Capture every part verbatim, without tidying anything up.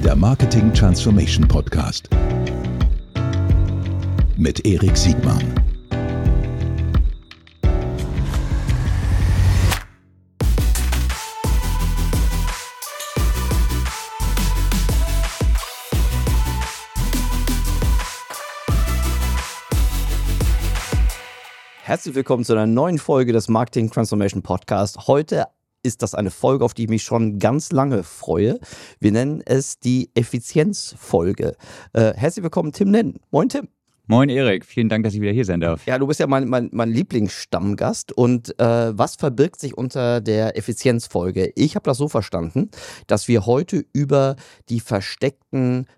der Marketing Transformation Podcast mit Erik Siegmann. Herzlich willkommen zu einer neuen Folge des Marketing Transformation Podcast. Heute ist das eine Folge, auf die ich mich schon ganz lange freue. Wir nennen es die Effizienzfolge. Äh, herzlich willkommen, Tim Nenn. Moin, Tim. Moin Erik, vielen Dank, dass ich wieder hier sein darf. Ja, du bist ja mein, mein, mein Lieblingsstammgast. Und äh, was verbirgt sich unter der Effizienzfolge? Ich habe das so verstanden, dass wir heute über die versteckten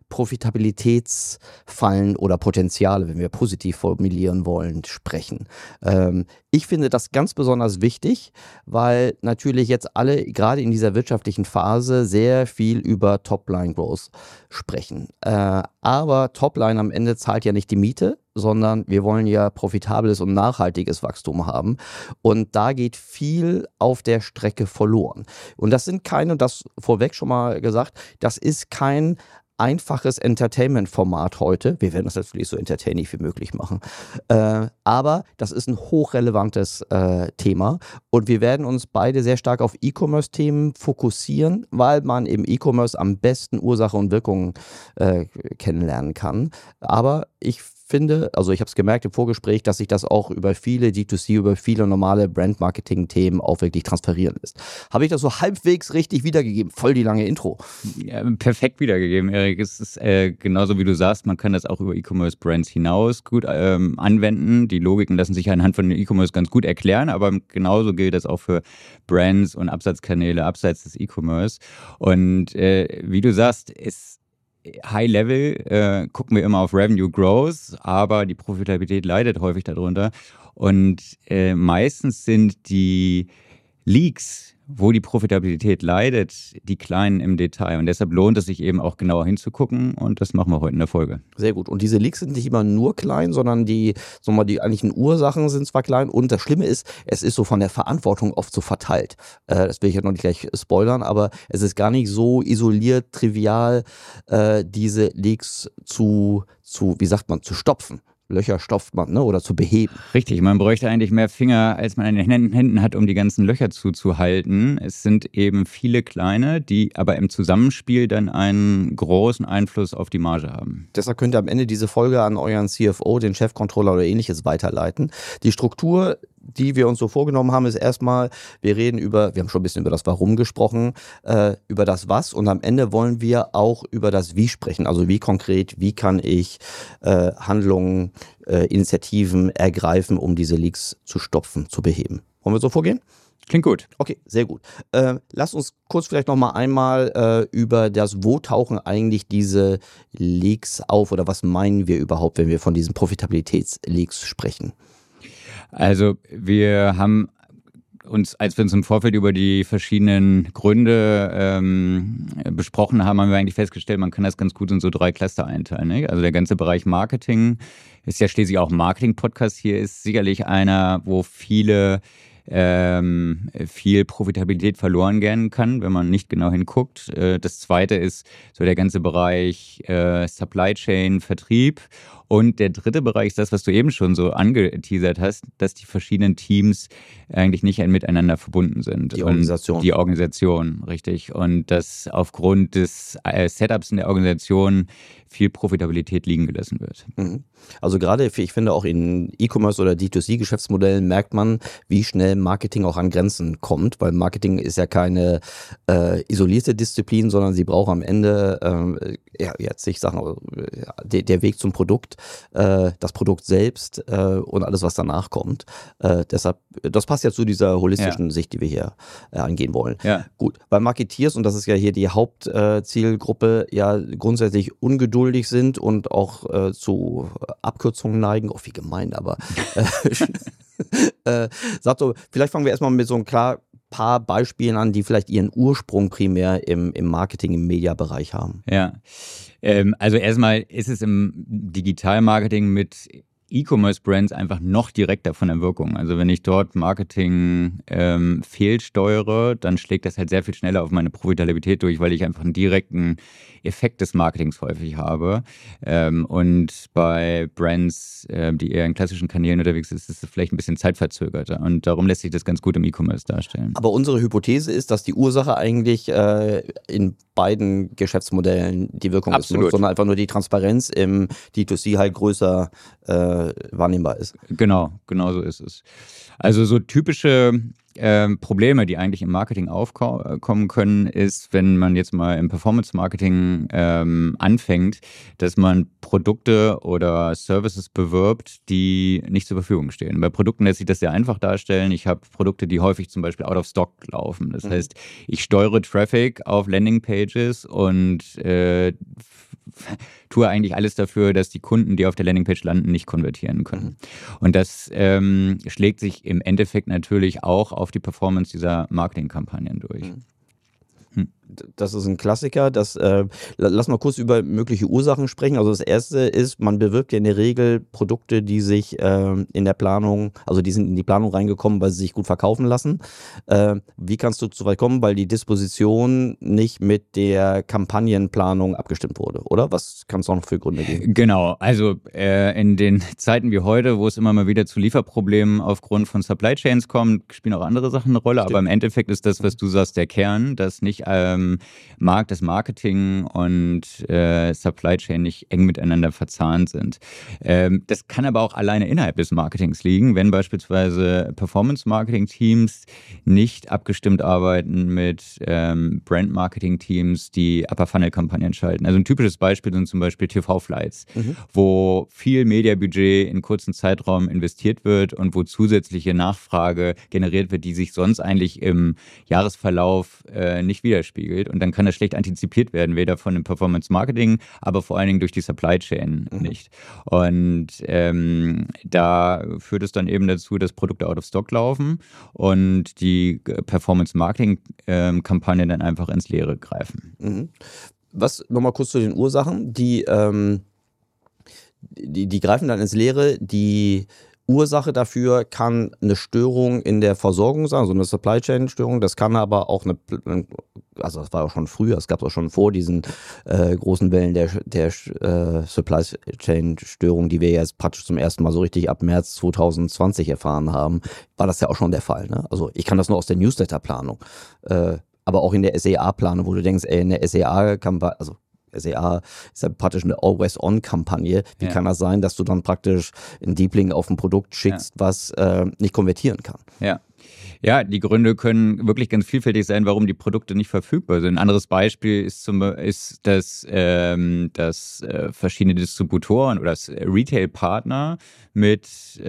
Profitabilitätsfallen oder Potenziale, wenn wir positiv formulieren wollen, sprechen. Ähm, ich finde das ganz besonders wichtig, weil natürlich jetzt alle, gerade in dieser wirtschaftlichen Phase, sehr viel über Topline-Growth sprechen. Äh, aber Topline am Ende zahlt ja nicht die Miete, sondern wir wollen ja profitables und nachhaltiges Wachstum haben. Und da geht viel auf der Strecke verloren. Und das sind keine, und das vorweg schon mal gesagt, das ist kein einfaches Entertainment-Format heute. Wir werden das natürlich so entertaining wie möglich machen. Äh, aber das ist ein hochrelevantes äh, Thema und wir werden uns beide sehr stark auf E-Commerce-Themen fokussieren, weil man im E-Commerce am besten Ursache und Wirkung äh, kennenlernen kann. Aber ich finde, also ich habe es gemerkt im Vorgespräch, dass sich das auch über viele D zwei C, über viele normale Brand-Marketing-Themen auch wirklich transferieren lässt. Habe ich das so halbwegs richtig wiedergegeben? Voll die lange Intro. Ja, perfekt wiedergegeben, Erik. Es ist äh, genauso wie du sagst, man kann das auch über E-Commerce-Brands hinaus gut ähm, anwenden. Die Logiken lassen sich anhand von E-Commerce ganz gut erklären, aber genauso gilt das auch für Brands und Absatzkanäle abseits des E-Commerce. Und äh, wie du sagst, ist High Level äh, gucken wir immer auf Revenue Growth, aber die Profitabilität leidet häufig darunter. Und äh, meistens sind die Leaks, wo die Profitabilität leidet, die kleinen im Detail. Und deshalb lohnt es sich eben auch genauer hinzugucken und das machen wir heute in der Folge. Sehr gut. Und diese Leaks sind nicht immer nur klein, sondern die, sagen wir mal, die eigentlichen Ursachen sind zwar klein und das Schlimme ist, es ist so von der Verantwortung oft so verteilt. Äh, das will ich ja noch nicht gleich spoilern, aber es ist gar nicht so isoliert, trivial, äh, diese Leaks zu, zu, wie sagt man, zu stopfen. Löcher stopft man, ne, oder zu beheben. Richtig, man bräuchte eigentlich mehr Finger, als man in den Händen hat, um die ganzen Löcher zuzuhalten. Es sind eben viele kleine, die aber im Zusammenspiel dann einen großen Einfluss auf die Marge haben. Deshalb könnt ihr am Ende diese Folge an euren C F O, den Chefcontroller oder ähnliches weiterleiten. Die Struktur, die wir uns so vorgenommen haben, ist erstmal, wir reden über, wir haben schon ein bisschen über das Warum gesprochen, äh, über das Was und am Ende wollen wir auch über das Wie sprechen. Also wie konkret, wie kann ich äh, Handlungen, äh, Initiativen ergreifen, um diese Leaks zu stopfen, zu beheben. Wollen wir so vorgehen? Klingt gut. Okay, sehr gut. Äh, lass uns kurz vielleicht noch mal einmal äh, über das, wo tauchen eigentlich diese Leaks auf oder was meinen wir überhaupt, wenn wir von diesen Profitabilitäts-Leaks sprechen? Also wir haben uns, als wir uns im Vorfeld über die verschiedenen Gründe ähm, besprochen haben, haben wir eigentlich festgestellt, man kann das ganz gut in so drei Cluster einteilen. Ne? Also der ganze Bereich Marketing ist ja schließlich auch ein Marketing-Podcast. Hier ist sicherlich einer, wo viele ähm, viel Profitabilität verloren gehen kann, wenn man nicht genau hinguckt. Äh, das zweite ist so der ganze Bereich äh, Supply Chain, Vertrieb. Und der dritte Bereich ist das, was du eben schon so angeteasert hast, dass die verschiedenen Teams eigentlich nicht miteinander verbunden sind. Die Organisation. Und die Organisation, richtig. Und dass aufgrund des äh, Setups in der Organisation viel Profitabilität liegen gelassen wird. Mhm. Also gerade, ich finde auch in E-Commerce oder D zwei C-Geschäftsmodellen merkt man, wie schnell Marketing auch an Grenzen kommt, weil Marketing ist ja keine äh, isolierte Disziplin, sondern sie braucht am Ende, äh, ja, jetzt ich sage, ja, der, der Weg zum Produkt, äh, das Produkt selbst äh, und alles, was danach kommt. Äh, deshalb, das passt ja zu dieser holistischen ja. Sicht, die wir hier äh, angehen wollen. Ja. Gut, weil Marketeers, und das ist ja hier die Hauptzielgruppe, äh, ja grundsätzlich ungeduldig sind und auch äh, zu Abkürzungen neigen. Oh, wie gemein, aber äh, äh, sag so, vielleicht fangen wir erstmal mit so ein klar paar Beispielen an, die vielleicht ihren Ursprung primär im, im Marketing, im Mediabereich haben. Ja, ähm, also erstmal ist es im Digitalmarketing mit E-Commerce-Brands einfach noch direkter von der Wirkung. Also wenn ich dort Marketing ähm, fehlsteuere, dann schlägt das halt sehr viel schneller auf meine Profitabilität durch, weil ich einfach einen direkten Effekt des Marketings häufig habe. Ähm, und bei Brands, äh, die eher in klassischen Kanälen unterwegs sind, ist es vielleicht ein bisschen zeitverzögerter. Und darum lässt sich das ganz gut im E-Commerce darstellen. Aber unsere Hypothese ist, dass die Ursache eigentlich äh, in beiden Geschäftsmodellen die Wirkung Absolut. ist, sondern einfach nur die Transparenz im D zwei C halt größer äh, wahrnehmbar ist. Genau, genau so ist es. Also so typische äh, Probleme, die eigentlich im Marketing aufkommen können, ist, wenn man jetzt mal im Performance-Marketing ähm, anfängt, dass man Produkte oder Services bewirbt, die nicht zur Verfügung stehen. Bei Produkten lässt sich das sehr einfach darstellen. Ich habe Produkte, die häufig zum Beispiel out of stock laufen. Das mhm. heißt, ich steuere Traffic auf Landingpages und äh, tue eigentlich alles dafür, dass die Kunden, die auf der Landingpage landen, nicht konvertieren können. Und das ähm, schlägt sich im Endeffekt natürlich auch auf die Performance dieser Marketingkampagnen durch. Mhm. Das ist ein Klassiker. Das, äh, lass mal kurz über mögliche Ursachen sprechen. Also das erste ist, man bewirbt ja in der Regel Produkte, die sich äh, in der Planung, also die sind in die Planung reingekommen, weil sie sich gut verkaufen lassen. Äh, wie kannst du so weit kommen? Weil die Disposition nicht mit der Kampagnenplanung abgestimmt wurde, oder? Was kann es auch noch für Gründe geben? Genau, also äh, in den Zeiten wie heute, wo es immer mal wieder zu Lieferproblemen aufgrund von Supply Chains kommt, spielen auch andere Sachen eine Rolle. Stimmt. Aber im Endeffekt ist das, was du sagst, der Kern, dass nicht ähm, Markt, das Marketing und äh, Supply Chain nicht eng miteinander verzahnt sind. Ähm, das kann aber auch alleine innerhalb des Marketings liegen, wenn beispielsweise Performance-Marketing-Teams nicht abgestimmt arbeiten mit ähm, Brand-Marketing-Teams, die Upper-Funnel-Kampagnen schalten. Also ein typisches Beispiel sind zum Beispiel T V-Flights, mhm. wo viel Media-Budget in kurzen Zeitraum investiert wird und wo zusätzliche Nachfrage generiert wird, die sich sonst eigentlich im Jahresverlauf äh, nicht widerspiegelt. Und dann kann das schlecht antizipiert werden, weder von dem Performance-Marketing, aber vor allen Dingen durch die Supply Chain mhm. nicht. Und ähm, da führt es dann eben dazu, dass Produkte out of stock laufen und die Performance-Marketing-Kampagnen dann einfach ins Leere greifen. Mhm. Was, nochmal kurz zu den Ursachen, die, ähm, die, die greifen dann ins Leere, die Ursache dafür kann eine Störung in der Versorgung sein, so eine Supply Chain Störung. Das kann aber auch eine, also das war auch schon früher, es gab auch schon vor diesen äh, großen Wellen der, der äh, Supply Chain Störung, die wir jetzt praktisch zum ersten Mal so richtig ab März zwanzig zwanzig erfahren haben, war das ja auch schon der Fall. Ne? Also ich kann das nur aus der Newsletter-Planung, äh, aber auch in der S E A-Planung, wo du denkst, ey, in der S E A-Kampagne, also S E A ist ja praktisch eine Always-On-Kampagne. Wie ja. kann das sein, dass du dann praktisch einen Deep Link auf ein Produkt schickst, ja. was äh, nicht konvertieren kann? Ja. Ja, die Gründe können wirklich ganz vielfältig sein, warum die Produkte nicht verfügbar sind. Ein anderes Beispiel ist, zum, ist dass, ähm, dass äh, verschiedene Distributoren oder Retail-Partner mit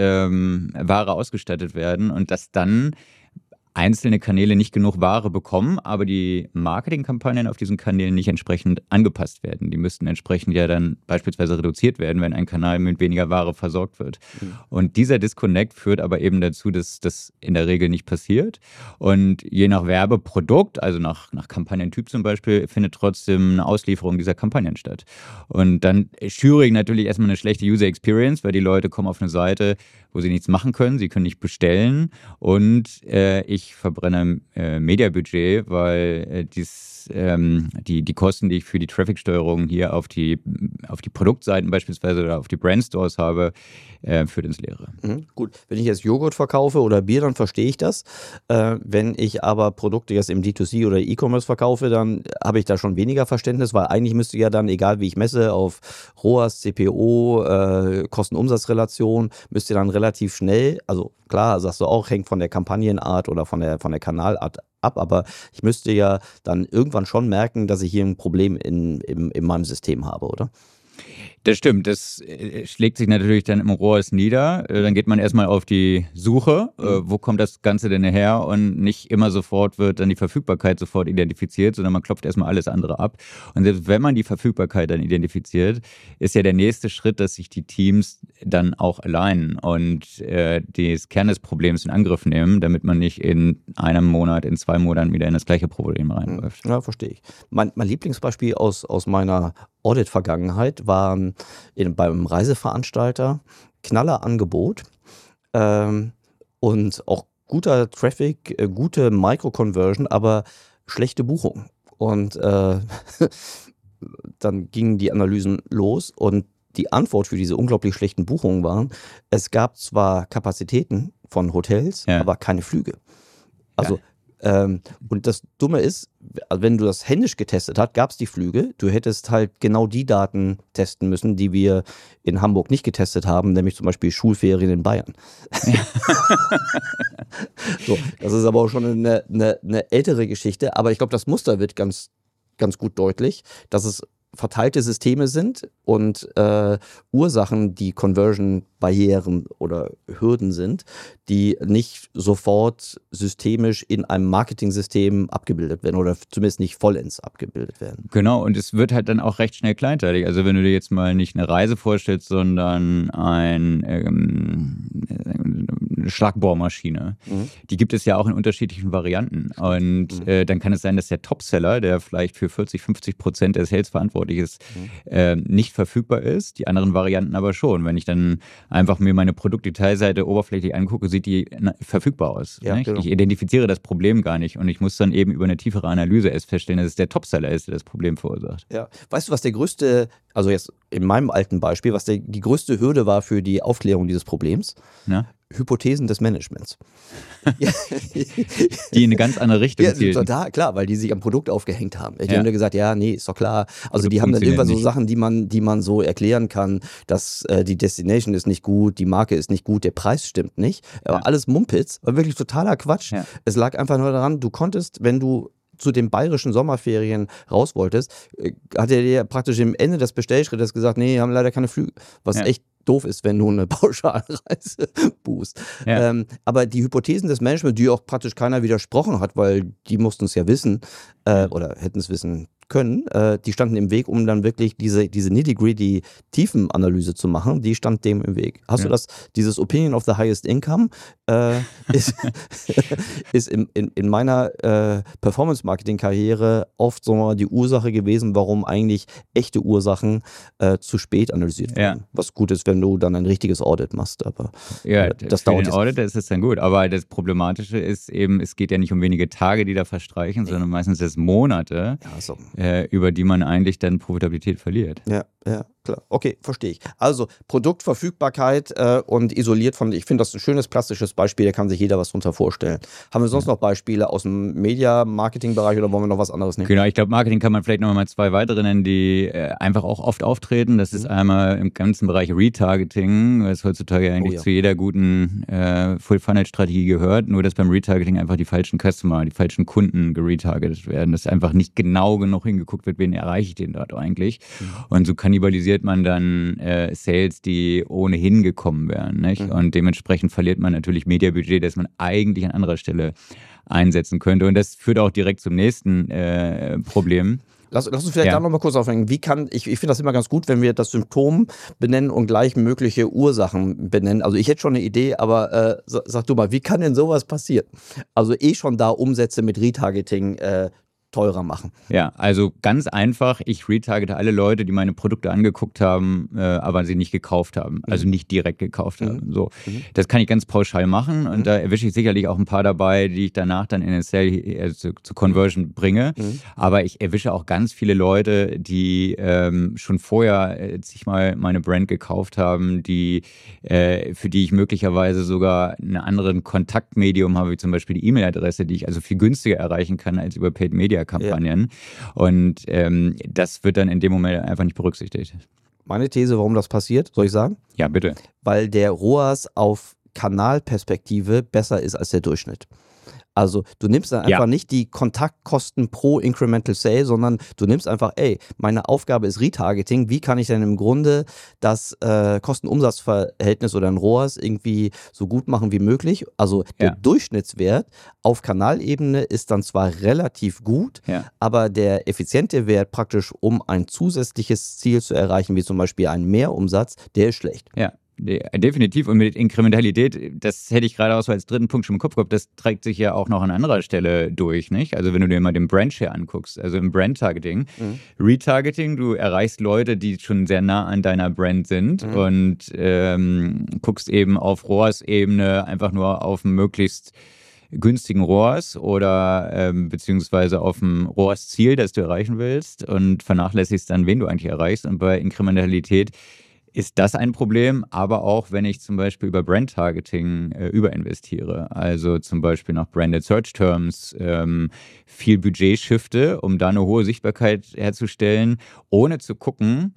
ähm, Ware ausgestattet werden und dass dann einzelne Kanäle nicht genug Ware bekommen, aber die Marketingkampagnen auf diesen Kanälen nicht entsprechend angepasst werden. Die müssten entsprechend ja dann beispielsweise reduziert werden, wenn ein Kanal mit weniger Ware versorgt wird. Mhm. Und dieser Disconnect führt aber eben dazu, dass das in der Regel nicht passiert. Und je nach Werbeprodukt, also nach, nach Kampagnentyp zum Beispiel, findet trotzdem eine Auslieferung dieser Kampagnen statt. Und dann schüre natürlich erstmal eine schlechte User Experience, weil die Leute kommen auf eine Seite, wo sie nichts machen können, sie können nicht bestellen und äh, ich verbrenne äh, Mediabudget, weil äh, dies, ähm, die, die Kosten, die ich für die Traffic-Steuerung hier auf die, auf die Produktseiten beispielsweise oder auf die Brandstores habe, äh, führt ins Leere. Mhm, gut, wenn ich jetzt Joghurt verkaufe oder Bier, dann verstehe ich das. Äh, wenn ich aber Produkte jetzt im D zwei C oder E-Commerce verkaufe, dann habe ich da schon weniger Verständnis, weil eigentlich müsste ja dann, egal wie ich messe, auf R O A S, C P O, äh, Kosten-Umsatz-Relation, müsste dann relativ schnell, also klar, sagst du auch, hängt von der Kampagnenart oder von der, von der Kanalart ab, aber ich müsste ja dann irgendwann schon merken, dass ich hier ein Problem in, in, in meinem System habe, oder? Das stimmt, das schlägt sich natürlich dann im R O A S nieder. Dann geht man erstmal auf die Suche, mhm. wo kommt das Ganze denn her, und nicht immer sofort wird dann die Verfügbarkeit sofort identifiziert, sondern man klopft erstmal alles andere ab. Und selbst wenn man die Verfügbarkeit dann identifiziert, ist ja der nächste Schritt, dass sich die Teams dann auch alignen und äh, das Kern des Problems in Angriff nehmen, damit man nicht in einem Monat, in zwei Monaten wieder in das gleiche Problem reinläuft. Ja, verstehe ich. Mein, mein Lieblingsbeispiel aus, aus meiner Audit-Vergangenheit waren in, beim Reiseveranstalter knaller Angebot ähm, und auch guter Traffic, äh, gute Micro-Conversion, aber schlechte Buchung. Und äh, dann gingen die Analysen los und die Antwort für diese unglaublich schlechten Buchungen waren, es gab zwar Kapazitäten von Hotels, ja. aber keine Flüge. Also ja. Ähm, und das Dumme ist, wenn du das händisch getestet hast, gab es die Flüge. Du hättest halt genau die Daten testen müssen, die wir in Hamburg nicht getestet haben, nämlich zum Beispiel Schulferien in Bayern. Ja. So, das ist aber auch schon eine, eine, eine ältere Geschichte. Aber ich glaube, das Muster wird ganz, ganz gut deutlich, dass es verteilte Systeme sind und äh, Ursachen, die Conversion-Barrieren oder Hürden sind, die nicht sofort systemisch in einem Marketing-System abgebildet werden oder zumindest nicht vollends abgebildet werden. Genau, und es wird halt dann auch recht schnell kleinteilig. Also wenn du dir jetzt mal nicht eine Reise vorstellst, sondern ein, ähm, eine Schlagbohrmaschine, mhm. die gibt es ja auch in unterschiedlichen Varianten. Und mhm. äh, dann kann es sein, dass der Topseller, der vielleicht für vierzig, fünfzig Prozent der Sales verantwortlich ist, mhm. äh, nicht verfügbar ist, die anderen Varianten aber schon. Wenn ich dann einfach mir meine Produktdetailseite oberflächlich angucke, sieht die na, verfügbar aus. Ja, genau. Ich identifiziere das Problem gar nicht und ich muss dann eben über eine tiefere Analyse erst feststellen, dass es der Topseller ist, der das Problem verursacht. Ja. Weißt du, was der größte, also jetzt in meinem alten Beispiel, was der, die größte Hürde war für die Aufklärung dieses Problems? Na? Hypothesen des Managements. Die in eine ganz andere Richtung ja, zielten. Total, klar, weil die sich am Produkt aufgehängt haben. Die ja. haben ja gesagt, ja, nee, ist doch klar. Also Produkt die haben dann irgendwann so nicht. Sachen, die man, die man so erklären kann, dass äh, die Destination ist nicht gut, die Marke ist nicht gut, der Preis stimmt nicht. Aber ja. alles Mumpitz, war wirklich totaler Quatsch. Ja. Es lag einfach nur daran, du konntest, wenn du zu den bayerischen Sommerferien raus wolltest, hat er dir praktisch am Ende des Bestellschrittes gesagt, nee, wir haben leider keine Flüge. Was ja. echt doof ist, wenn du eine Pauschalreise buchst. Ja. Ähm, aber die Hypothesen des Managements, die auch praktisch keiner widersprochen hat, weil die mussten es ja wissen äh, oder hätten es wissen können, äh, die standen im Weg, um dann wirklich diese, diese nitty-gritty Tiefenanalyse zu machen, die stand dem im Weg. Hast ja. du das, dieses Opinion of the highest income äh, ist, ist in, in, in meiner äh, Performance-Marketing-Karriere oft so mal die Ursache gewesen, warum eigentlich echte Ursachen äh, zu spät analysiert werden. Ja. Was gut ist, wenn du dann ein richtiges Audit machst, aber ja, äh, das für dauert den Auditor ist es dann gut, aber das Problematische ist eben, es geht ja nicht um wenige Tage, die da verstreichen, nee. sondern meistens es Monate, ja, so. äh, über die man eigentlich dann Profitabilität verliert. Ja, ja, klar. Okay, verstehe ich. Also Produktverfügbarkeit äh, und isoliert von, ich finde das ein schönes plastisches Beispiel, da kann sich jeder was drunter vorstellen. Haben wir sonst ja. noch Beispiele aus dem Media-Marketing-Bereich oder wollen wir noch was anderes nehmen? Genau, ich glaube, Marketing kann man vielleicht noch mal zwei weitere nennen, die äh, einfach auch oft auftreten. Das ist mhm. einmal im ganzen Bereich Retargeting, was heutzutage eigentlich oh, ja. zu jeder guten äh, Full-Funnel-Strategie gehört, nur dass beim Retargeting einfach die falschen Customer, die falschen Kunden geretargetet werden, dass einfach nicht genau genug hingeguckt wird, wen erreiche ich denn dort eigentlich. Mhm. Und so kannibalisiert man dann äh, Sales, die ohnehin gekommen wären. Nicht? Mhm. Und dementsprechend verliert man natürlich Mediabudget, das man eigentlich an anderer Stelle einsetzen könnte. Und das führt auch direkt zum nächsten äh, Problem. Lass, lass uns vielleicht ja. da nochmal kurz aufhängen. Wie kann, ich, ich finde das immer ganz gut, wenn wir das Symptom benennen und gleich mögliche Ursachen benennen. Also ich hätte schon eine Idee, aber äh, sag, sag du mal, wie kann denn sowas passieren? Also eh schon da Umsätze mit Retargeting äh, teurer machen. Ja, also ganz einfach, ich retargete alle Leute, die meine Produkte angeguckt haben, äh, aber sie nicht gekauft haben, mhm. also nicht direkt gekauft mhm. haben. So. Mhm. Das kann ich ganz pauschal machen und mhm. da erwische ich sicherlich auch ein paar dabei, die ich danach dann in den Sale, also zu, zu Conversion bringe, mhm. aber ich erwische auch ganz viele Leute, die ähm, schon vorher äh, sich mal meine Brand gekauft haben, die äh, für die ich möglicherweise sogar einen anderen Kontaktmedium habe, wie zum Beispiel die E-Mail-Adresse, die ich also viel günstiger erreichen kann als über Paid Media Kampagnen. Ja. Und ähm, das wird dann in dem Moment einfach nicht berücksichtigt. Meine These, warum das passiert, soll ich sagen? Ja, bitte. Weil der R O A S auf Kanalperspektive besser ist als der Durchschnitt. Also du nimmst dann einfach ja. nicht die Kontaktkosten pro Incremental Sale, sondern du nimmst einfach, ey, meine Aufgabe ist Retargeting, wie kann ich denn im Grunde das äh, Kosten-Umsatz-Verhältnis oder ein R O A S irgendwie so gut machen wie möglich? Also der ja. Durchschnittswert auf Kanalebene ist dann zwar relativ gut, ja. aber der effiziente Wert praktisch, um ein zusätzliches Ziel zu erreichen, wie zum Beispiel einen Mehrumsatz, der ist schlecht. Ja. definitiv. Und mit Inkrementalität, das hätte ich gerade auch so als dritten Punkt schon im Kopf gehabt, das trägt sich ja auch noch an anderer Stelle durch, nicht? Also wenn du dir mal den Brandshare anguckst, also im Brand-Targeting, mhm. Retargeting, du erreichst Leute, die schon sehr nah an deiner Brand sind mhm. und ähm, guckst eben auf R O A S-Ebene einfach nur auf möglichst günstigen R O A S oder ähm, beziehungsweise auf dem R O A S-Ziel, das du erreichen willst und vernachlässigst dann, wen du eigentlich erreichst. Und bei Inkrementalität ist das ein Problem, aber auch, wenn ich zum Beispiel über Brand-Targeting äh, überinvestiere, also zum Beispiel nach Branded Search Terms, ähm, viel Budget shifte, um da eine hohe Sichtbarkeit herzustellen, ohne zu gucken,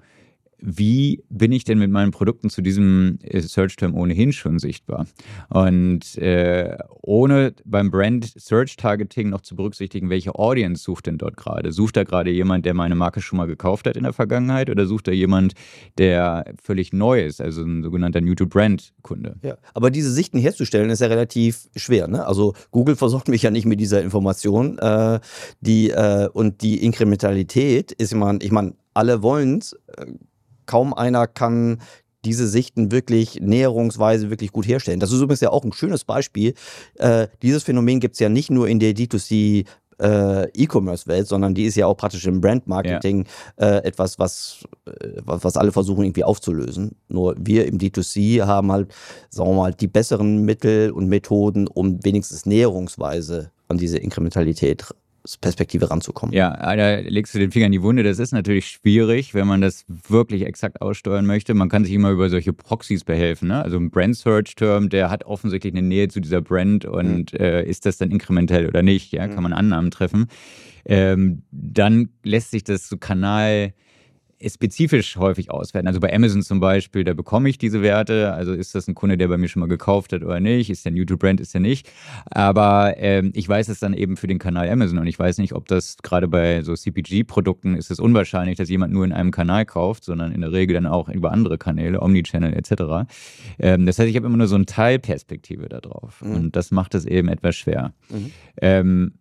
wie bin ich denn mit meinen Produkten zu diesem Search-Term ohnehin schon sichtbar? Und äh, ohne beim Brand-Search-Targeting noch zu berücksichtigen, welche Audience sucht denn dort gerade? Sucht da gerade jemand, der meine Marke schon mal gekauft hat in der Vergangenheit oder sucht da jemand, der völlig neu ist, also ein sogenannter New-to-Brand-Kunde? Ja, aber diese Sichten herzustellen ist ja relativ schwer, ne? Also Google versorgt mich ja nicht mit dieser Information. Äh, die, äh, und die Inkrementalität ist immer, ich meine, alle wollen es, äh, kaum einer kann diese Sichten wirklich näherungsweise wirklich gut herstellen. Das ist übrigens ja auch ein schönes Beispiel. Äh, dieses Phänomen gibt es ja nicht nur in der D zwei C äh, E-Commerce-Welt, sondern die ist ja auch praktisch im Brand-Marketing ja. äh, etwas, was, was, was alle versuchen irgendwie aufzulösen. Nur wir im D zwei C haben halt, sagen wir mal, die besseren Mittel und Methoden, um wenigstens näherungsweise an diese Inkrementalität Perspektive ranzukommen. Ja, da legst du den Finger in die Wunde. Das ist natürlich schwierig, wenn man das wirklich exakt aussteuern möchte. Man kann sich immer über solche Proxys behelfen. Ne? Also ein Brand-Search-Term, der hat offensichtlich eine Nähe zu dieser Brand und mhm. äh, ist das dann inkrementell oder nicht? Ja, mhm. Kann man Annahmen treffen. Ähm, dann lässt sich das so Kanal spezifisch häufig auswerten. Also bei Amazon zum Beispiel, da bekomme ich diese Werte. Also ist das ein Kunde, der bei mir schon mal gekauft hat oder nicht? Ist der New to Brand, ist der nicht? Aber ähm, ich weiß es dann eben für den Kanal Amazon und ich weiß nicht, ob das gerade bei so C P G-Produkten ist es unwahrscheinlich, dass jemand nur in einem Kanal kauft, sondern in der Regel dann auch über andere Kanäle, Omnichannel et cetera. Ähm, das heißt, ich habe immer nur so eine Teilperspektive da drauf mhm. und das macht es eben etwas schwer. Mhm. Ähm,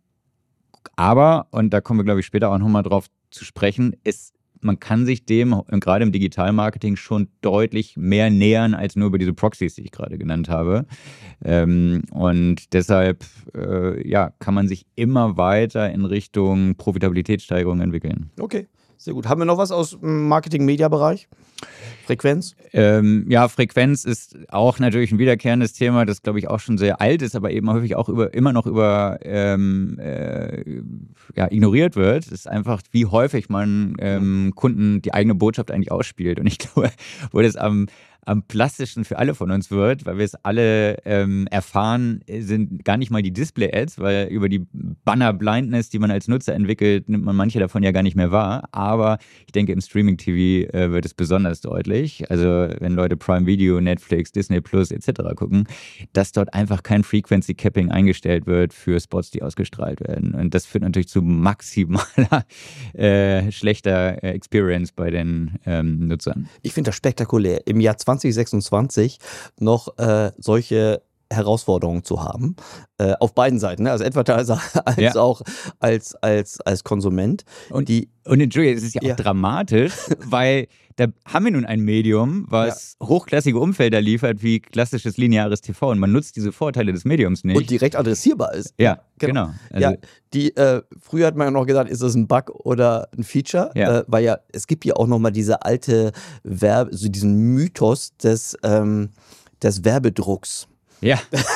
aber, und da kommen wir, glaube ich, später auch nochmal drauf zu sprechen, ist man kann sich dem gerade im Digitalmarketing schon deutlich mehr nähern als nur über diese Proxys, die ich gerade genannt habe. Ähm, und deshalb äh, ja, kann man sich immer weiter in Richtung Profitabilitätssteigerung entwickeln. Okay, sehr gut. Haben wir noch was aus dem Marketing-Media-Bereich? Frequenz? Ähm, ja, Frequenz ist auch natürlich ein wiederkehrendes Thema, das glaube ich auch schon sehr alt ist, aber eben häufig auch über, immer noch über ähm, äh, ja, ignoriert wird. Es ist einfach, wie häufig man ähm, Kunden die eigene Botschaft eigentlich ausspielt. Und ich glaube, wo das am am plastischsten für alle von uns wird, weil wir es alle ähm, erfahren, sind gar nicht mal die Display-Ads, weil über die Banner-Blindness, die man als Nutzer entwickelt, nimmt man manche davon ja gar nicht mehr wahr. Aber ich denke, im Streaming-T V äh, wird es besonders deutlich. Also wenn Leute Prime Video, Netflix, Disney Plus et cetera gucken, dass dort einfach kein Frequency-Capping eingestellt wird für Spots, die ausgestrahlt werden. Und das führt natürlich zu maximaler äh, schlechter äh, Experience bei den ähm, Nutzern. Ich finde das spektakulär. Im Jahr zwanzig sechsundzwanzig noch äh, solche Herausforderungen zu haben, äh, auf beiden Seiten, ne? Also Advertiser als ja. auch als, als, als Konsument. Und, die, und Entschuldigung, es ist ja auch ja. dramatisch, weil da haben wir nun ein Medium, was ja. hochklassige Umfelder liefert, wie klassisches lineares T V und man nutzt diese Vorteile des Mediums nicht. Und direkt adressierbar ist. Ja, genau. genau. Also ja, die, äh, früher hat man ja noch gesagt, ist das ein Bug oder ein Feature? Ja. Äh, weil ja, es gibt ja auch nochmal diese alte Werbe, so diesen Mythos des, ähm, des Werbedrucks. Ja.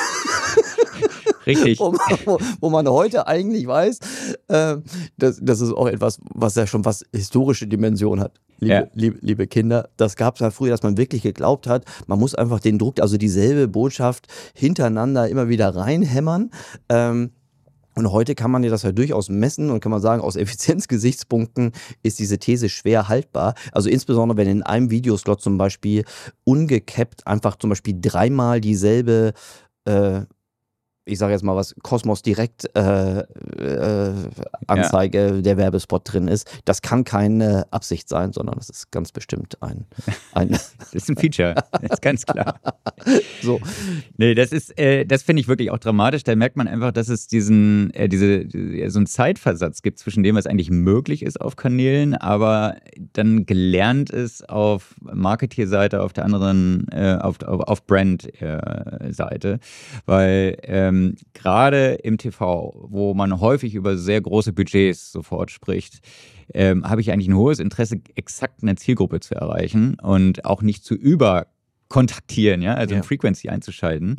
Richtig. Wo man, wo, wo man heute eigentlich weiß, äh, das, das ist auch etwas, was ja schon was historische Dimension hat. Liebe, ja. liebe, liebe Kinder, das gab es ja früher, dass man wirklich geglaubt hat, man muss einfach den Druck, also dieselbe Botschaft hintereinander immer wieder reinhämmern. Ähm, Und heute kann man ja das ja durchaus messen und kann man sagen, aus Effizienzgesichtspunkten ist diese These schwer haltbar. Also insbesondere, wenn in einem Videoslot zum Beispiel ungekappt einfach zum Beispiel dreimal dieselbe äh, ich sage jetzt mal was, Cosmos Direkt äh, äh, Anzeige, ja. der Werbespot drin ist. Das kann keine Absicht sein, sondern das ist ganz bestimmt ein... ein das ist ein Feature, das ist ganz klar. So. Nee, das ist, äh, das finde ich wirklich auch dramatisch. Da merkt man einfach, dass es diesen, äh, diese, diese, so einen Zeitversatz gibt zwischen dem, was eigentlich möglich ist auf Kanälen, aber dann gelernt ist auf Marketeer-Seite, auf der anderen, äh, auf, auf, auf Brand-Seite. Äh, Weil ähm, gerade im T V, wo man häufig über sehr große Budgets sofort spricht, ähm, habe ich eigentlich ein hohes Interesse, exakt eine Zielgruppe zu erreichen und auch nicht zu über kontaktieren, ja, also ja. ein Frequency einzuschalten.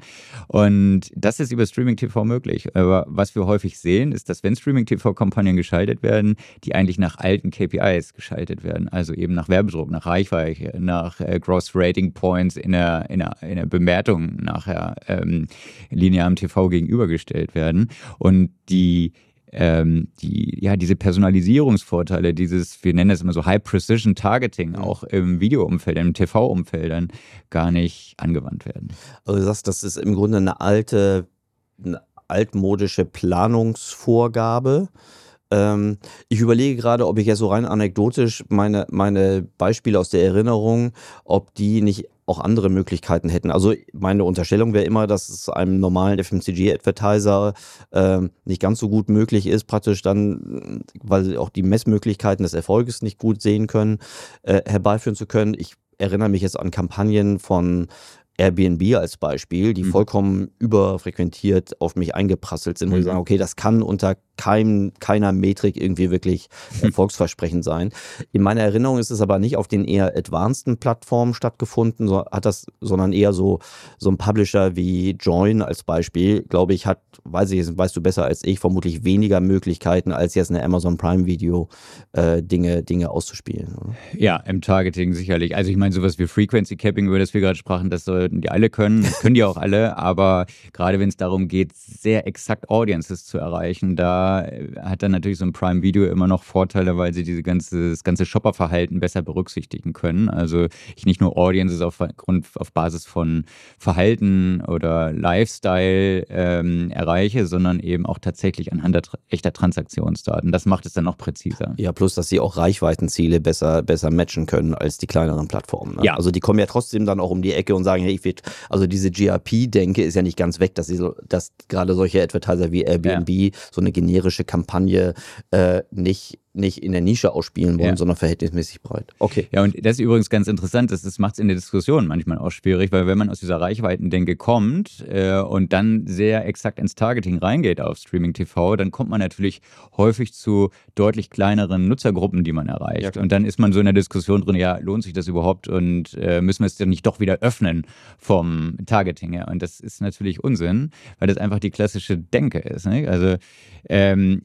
Und das ist über Streaming-T V möglich. Aber was wir häufig sehen, ist, dass wenn Streaming-T V-Kampagnen geschaltet werden, die eigentlich nach alten K P Is geschaltet werden, also eben nach Werbedruck, nach Reichweite, nach äh, Gross Rating Points in der, in der, in der Bewertung nachher ähm, linearem T V gegenübergestellt werden. Und die Ähm, die, ja, diese Personalisierungsvorteile, dieses, wir nennen das immer so High-Precision-Targeting, auch im Video-Umfeld, im T V-Umfeld dann gar nicht angewandt werden. Also du sagst, das ist im Grunde eine alte, eine altmodische Planungsvorgabe. Ähm, ich überlege gerade, ob ich jetzt so rein anekdotisch meine, meine Beispiele aus der Erinnerung, ob die nicht auch andere Möglichkeiten hätten. Also meine Unterstellung wäre immer, dass es einem normalen F M C G-Advertiser äh, nicht ganz so gut möglich ist, praktisch dann, weil sie auch die Messmöglichkeiten des Erfolges nicht gut sehen können, äh, herbeiführen zu können. Ich erinnere mich jetzt an Kampagnen von Airbnb als Beispiel, die mhm. vollkommen überfrequentiert auf mich eingeprasselt sind, wo mhm. ich sage, okay, das kann unter kein, keiner Metrik irgendwie wirklich erfolgsversprechend sein. In meiner Erinnerung ist es aber nicht auf den eher advanceden Plattformen stattgefunden, so hat das, sondern eher so, so ein Publisher wie Join als Beispiel, glaube ich, hat, weiß ich, weißt du besser als ich, vermutlich weniger Möglichkeiten, als jetzt eine Amazon Prime Video äh, Dinge, Dinge auszuspielen. Oder? Ja, im Targeting sicherlich. Also ich meine, sowas wie Frequency Capping, über das wir gerade sprachen, das sollten die alle können, das können die auch alle, aber gerade wenn es darum geht, sehr exakt Audiences zu erreichen, da hat dann natürlich so ein Prime Video immer noch Vorteile, weil sie diese ganze, das ganze Shopperverhalten besser berücksichtigen können. Also ich nicht nur Audiences auf, Grund, auf Basis von Verhalten oder Lifestyle ähm, erreiche, sondern eben auch tatsächlich anhand der, echter Transaktionsdaten. Das macht es dann noch präziser. Ja, plus, dass sie auch Reichweitenziele besser, besser matchen können als die kleineren Plattformen. Ne? Ja. Also die kommen ja trotzdem dann auch um die Ecke und sagen, hey, ich will, also diese G R P-Denke ist ja nicht ganz weg, dass sie so, dass gerade solche Advertiser wie Airbnb ja. so eine generische Kampagne äh, nicht, nicht in der Nische ausspielen wollen, ja. sondern verhältnismäßig breit. Okay. Ja, und das ist übrigens ganz interessant, das, das macht es in der Diskussion manchmal auch schwierig, weil wenn man aus dieser Reichweitendenke kommt äh, und dann sehr exakt ins Targeting reingeht auf Streaming-T V, dann kommt man natürlich häufig zu deutlich kleineren Nutzergruppen, die man erreicht. Ja, und dann ist man so in der Diskussion drin, ja, lohnt sich das überhaupt und äh, müssen wir es dann nicht doch wieder öffnen vom Targeting her? Und das ist natürlich Unsinn, weil das einfach die klassische Denke ist. Ne? Also ähm,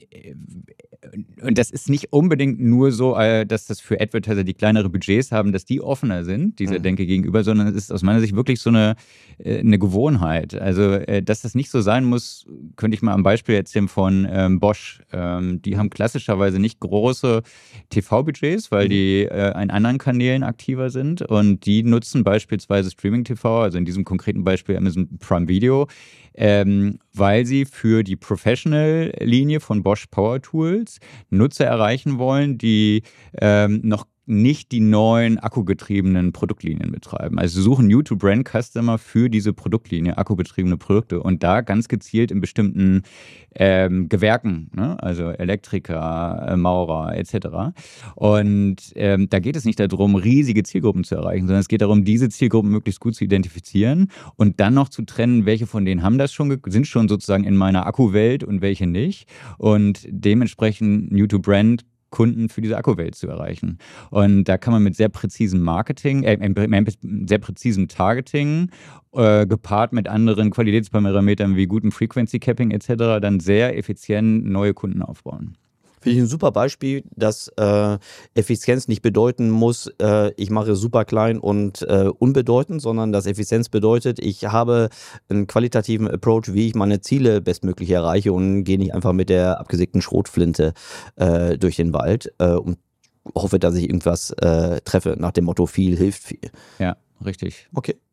und das ist nicht unbedingt nur so, dass das für Advertiser, die kleinere Budgets haben, dass die offener sind, dieser mhm. Denke gegenüber, sondern es ist aus meiner Sicht wirklich so eine, eine Gewohnheit. Also, dass das nicht so sein muss, könnte ich mal am Beispiel erzählen von ähm, Bosch. Ähm, die haben klassischerweise nicht große T V-Budgets, weil mhm. die äh, in anderen Kanälen aktiver sind und die nutzen beispielsweise Streaming-T V, also in diesem konkreten Beispiel Amazon Prime Video, Ähm, weil sie für die Professional-Linie von Bosch Power Tools Nutzer erreichen wollen, die ähm, noch nicht die neuen akkugetriebenen Produktlinien betreiben. Also sie suchen New-to-Brand-Customer für diese Produktlinie, akkubetriebene Produkte und da ganz gezielt in bestimmten ähm, Gewerken, ne? Also Elektriker, äh, Maurer et cetera. Und ähm, da geht es nicht darum, riesige Zielgruppen zu erreichen, sondern es geht darum, diese Zielgruppen möglichst gut zu identifizieren und dann noch zu trennen, welche von denen haben das schon, sind schon sozusagen in meiner Akkuwelt und welche nicht. Und dementsprechend New-to-Brand Kunden für diese Akkuwelt zu erreichen. Und da kann man mit sehr präzisem Marketing, äh, sehr präzisem Targeting, äh, gepaart mit anderen Qualitätsparametern wie gutem Frequency Capping et cetera, dann sehr effizient neue Kunden aufbauen. Finde ich ein super Beispiel, dass äh, Effizienz nicht bedeuten muss, äh, ich mache super klein und äh, unbedeutend, sondern dass Effizienz bedeutet, ich habe einen qualitativen Approach, wie ich meine Ziele bestmöglich erreiche und gehe nicht einfach mit der abgesägten Schrotflinte äh, durch den Wald äh, und hoffe, dass ich irgendwas äh, treffe, nach dem Motto viel hilft viel. Ja, richtig. Okay.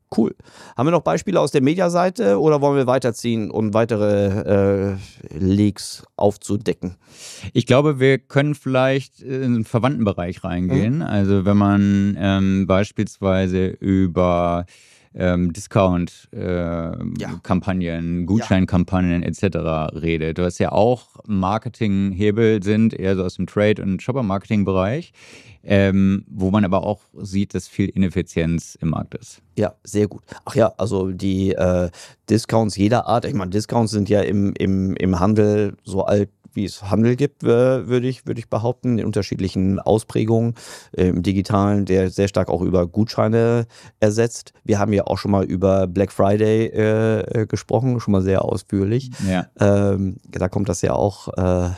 Cool. Haben wir noch Beispiele aus der Mediaseite oder wollen wir weiterziehen und weitere äh, Leaks aufzudecken? Ich glaube, wir können vielleicht in den verwandten Bereich reingehen. Mhm. Also wenn man ähm, beispielsweise über ähm, Discount-Kampagnen, äh, Gutscheinkampagnen ja. et cetera redet, was ja auch Marketinghebel sind, eher so aus dem Trade- und Shopper-Marketing-Bereich. Ähm, wo man aber auch sieht, dass viel Ineffizienz im Markt ist. Ja, sehr gut. Ach ja, also die äh, Discounts jeder Art, ich meine, Discounts sind ja im, im, im Handel so alt, wie es Handel gibt, äh, würde ich, würd ich behaupten, in unterschiedlichen Ausprägungen. Äh, Im Digitalen, der sehr stark auch über Gutscheine ersetzt. Wir haben ja auch schon mal über Black Friday äh, gesprochen, schon mal sehr ausführlich. Ja. Ähm, da kommt das ja auch äh,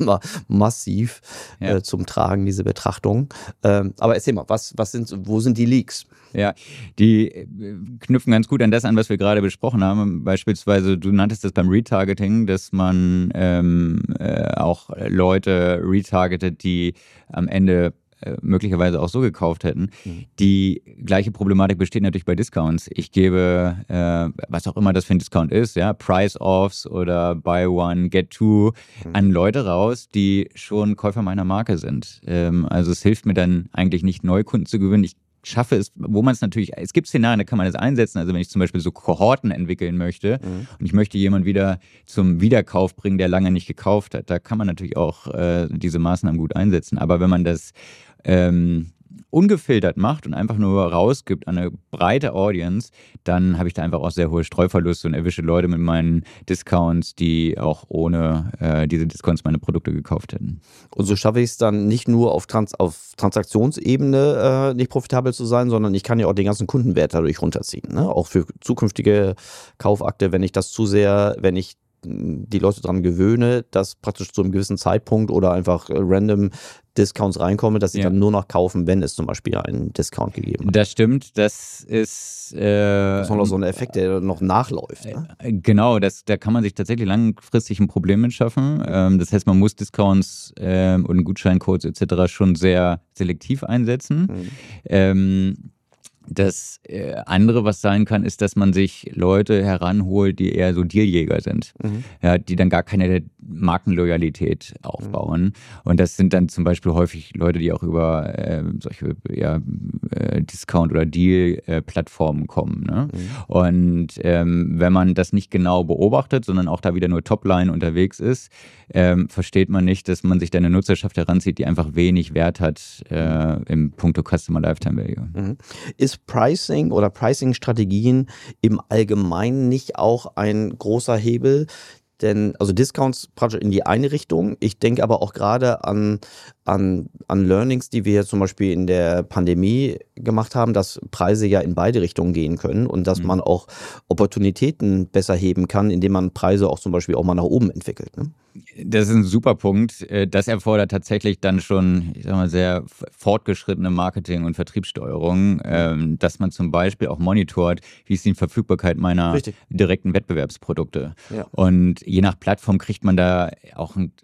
massiv ja. äh, zum Tragen, diese Betrachtung. Ähm, aber erzähl mal, was, was sind, wo sind die Leaks? Ja, die knüpfen ganz gut an das an, was wir gerade besprochen haben. Beispielsweise, du nanntest das beim Retargeting, dass man ähm, äh, auch Leute retargetet, die am Ende äh, möglicherweise auch so gekauft hätten. Mhm. Die gleiche Problematik besteht natürlich bei Discounts. Ich gebe, äh, was auch immer das für ein Discount ist, ja, Price-Offs oder Buy One, Get Two mhm. an Leute raus, die schon Käufer meiner Marke sind. Ähm, also es hilft mir dann eigentlich nicht, Neukunden zu gewinnen. Ich schaffe es, wo man es natürlich, es gibt Szenarien, da kann man das einsetzen, also wenn ich zum Beispiel so Kohorten entwickeln möchte mhm. und ich möchte jemanden wieder zum Wiederkauf bringen, der lange nicht gekauft hat, da kann man natürlich auch äh, diese Maßnahmen gut einsetzen, aber wenn man das ähm, ungefiltert macht und einfach nur rausgibt an eine breite Audience, dann habe ich da einfach auch sehr hohe Streuverluste und erwische Leute mit meinen Discounts, die auch ohne äh, diese Discounts meine Produkte gekauft hätten. Und so schaffe ich es dann nicht nur auf, Trans- auf Transaktionsebene äh, nicht profitabel zu sein, sondern ich kann ja auch den ganzen Kundenwert dadurch runterziehen. Ne? Auch für zukünftige Kaufakte, wenn ich das zu sehr, wenn ich die Leute daran gewöhne, dass praktisch zu einem gewissen Zeitpunkt oder einfach random Discounts reinkommen, dass sie ja. dann nur noch kaufen, wenn es zum Beispiel einen Discount gegeben hat. Das stimmt, das ist äh, das ist noch so ein Effekt, der noch nachläuft. Ne? Genau, das, da kann man sich tatsächlich langfristig ein Problem mit schaffen. Ähm, das heißt, man muss Discounts ähm, und Gutscheincodes et cetera schon sehr selektiv einsetzen. Mhm. Ähm, Das äh, andere, was sein kann, ist, dass man sich Leute heranholt, die eher so Dealjäger sind, mhm. ja, die dann gar keine Markenloyalität aufbauen. Mhm. Und das sind dann zum Beispiel häufig Leute, die auch über äh, solche ja, äh, Discount- oder Deal-Plattformen kommen. Ne? Mhm. Und ähm, wenn man das nicht genau beobachtet, sondern auch da wieder nur Topline unterwegs ist, ähm, versteht man nicht, dass man sich da eine Nutzerschaft heranzieht, die einfach wenig Wert hat äh, im Puncto Customer Lifetime Value. Mhm. Ist Pricing oder Pricing-Strategien im Allgemeinen nicht auch ein großer Hebel? Denn, also Discounts praktisch in die eine Richtung. Ich denke aber auch gerade an, an, an Learnings, die wir zum Beispiel in der Pandemie gemacht haben, dass Preise ja in beide Richtungen gehen können und dass mhm. man auch Opportunitäten besser heben kann, indem man Preise auch zum Beispiel auch mal nach oben entwickelt. Ne? Das ist ein super Punkt. Das erfordert tatsächlich dann schon, ich sag mal, sehr fortgeschrittene Marketing- und Vertriebssteuerung, dass man zum Beispiel auch monitort, wie ist die Verfügbarkeit meiner Richtig. direkten Wettbewerbsprodukte. Ja. Und je nach Plattform kriegt man da auch einen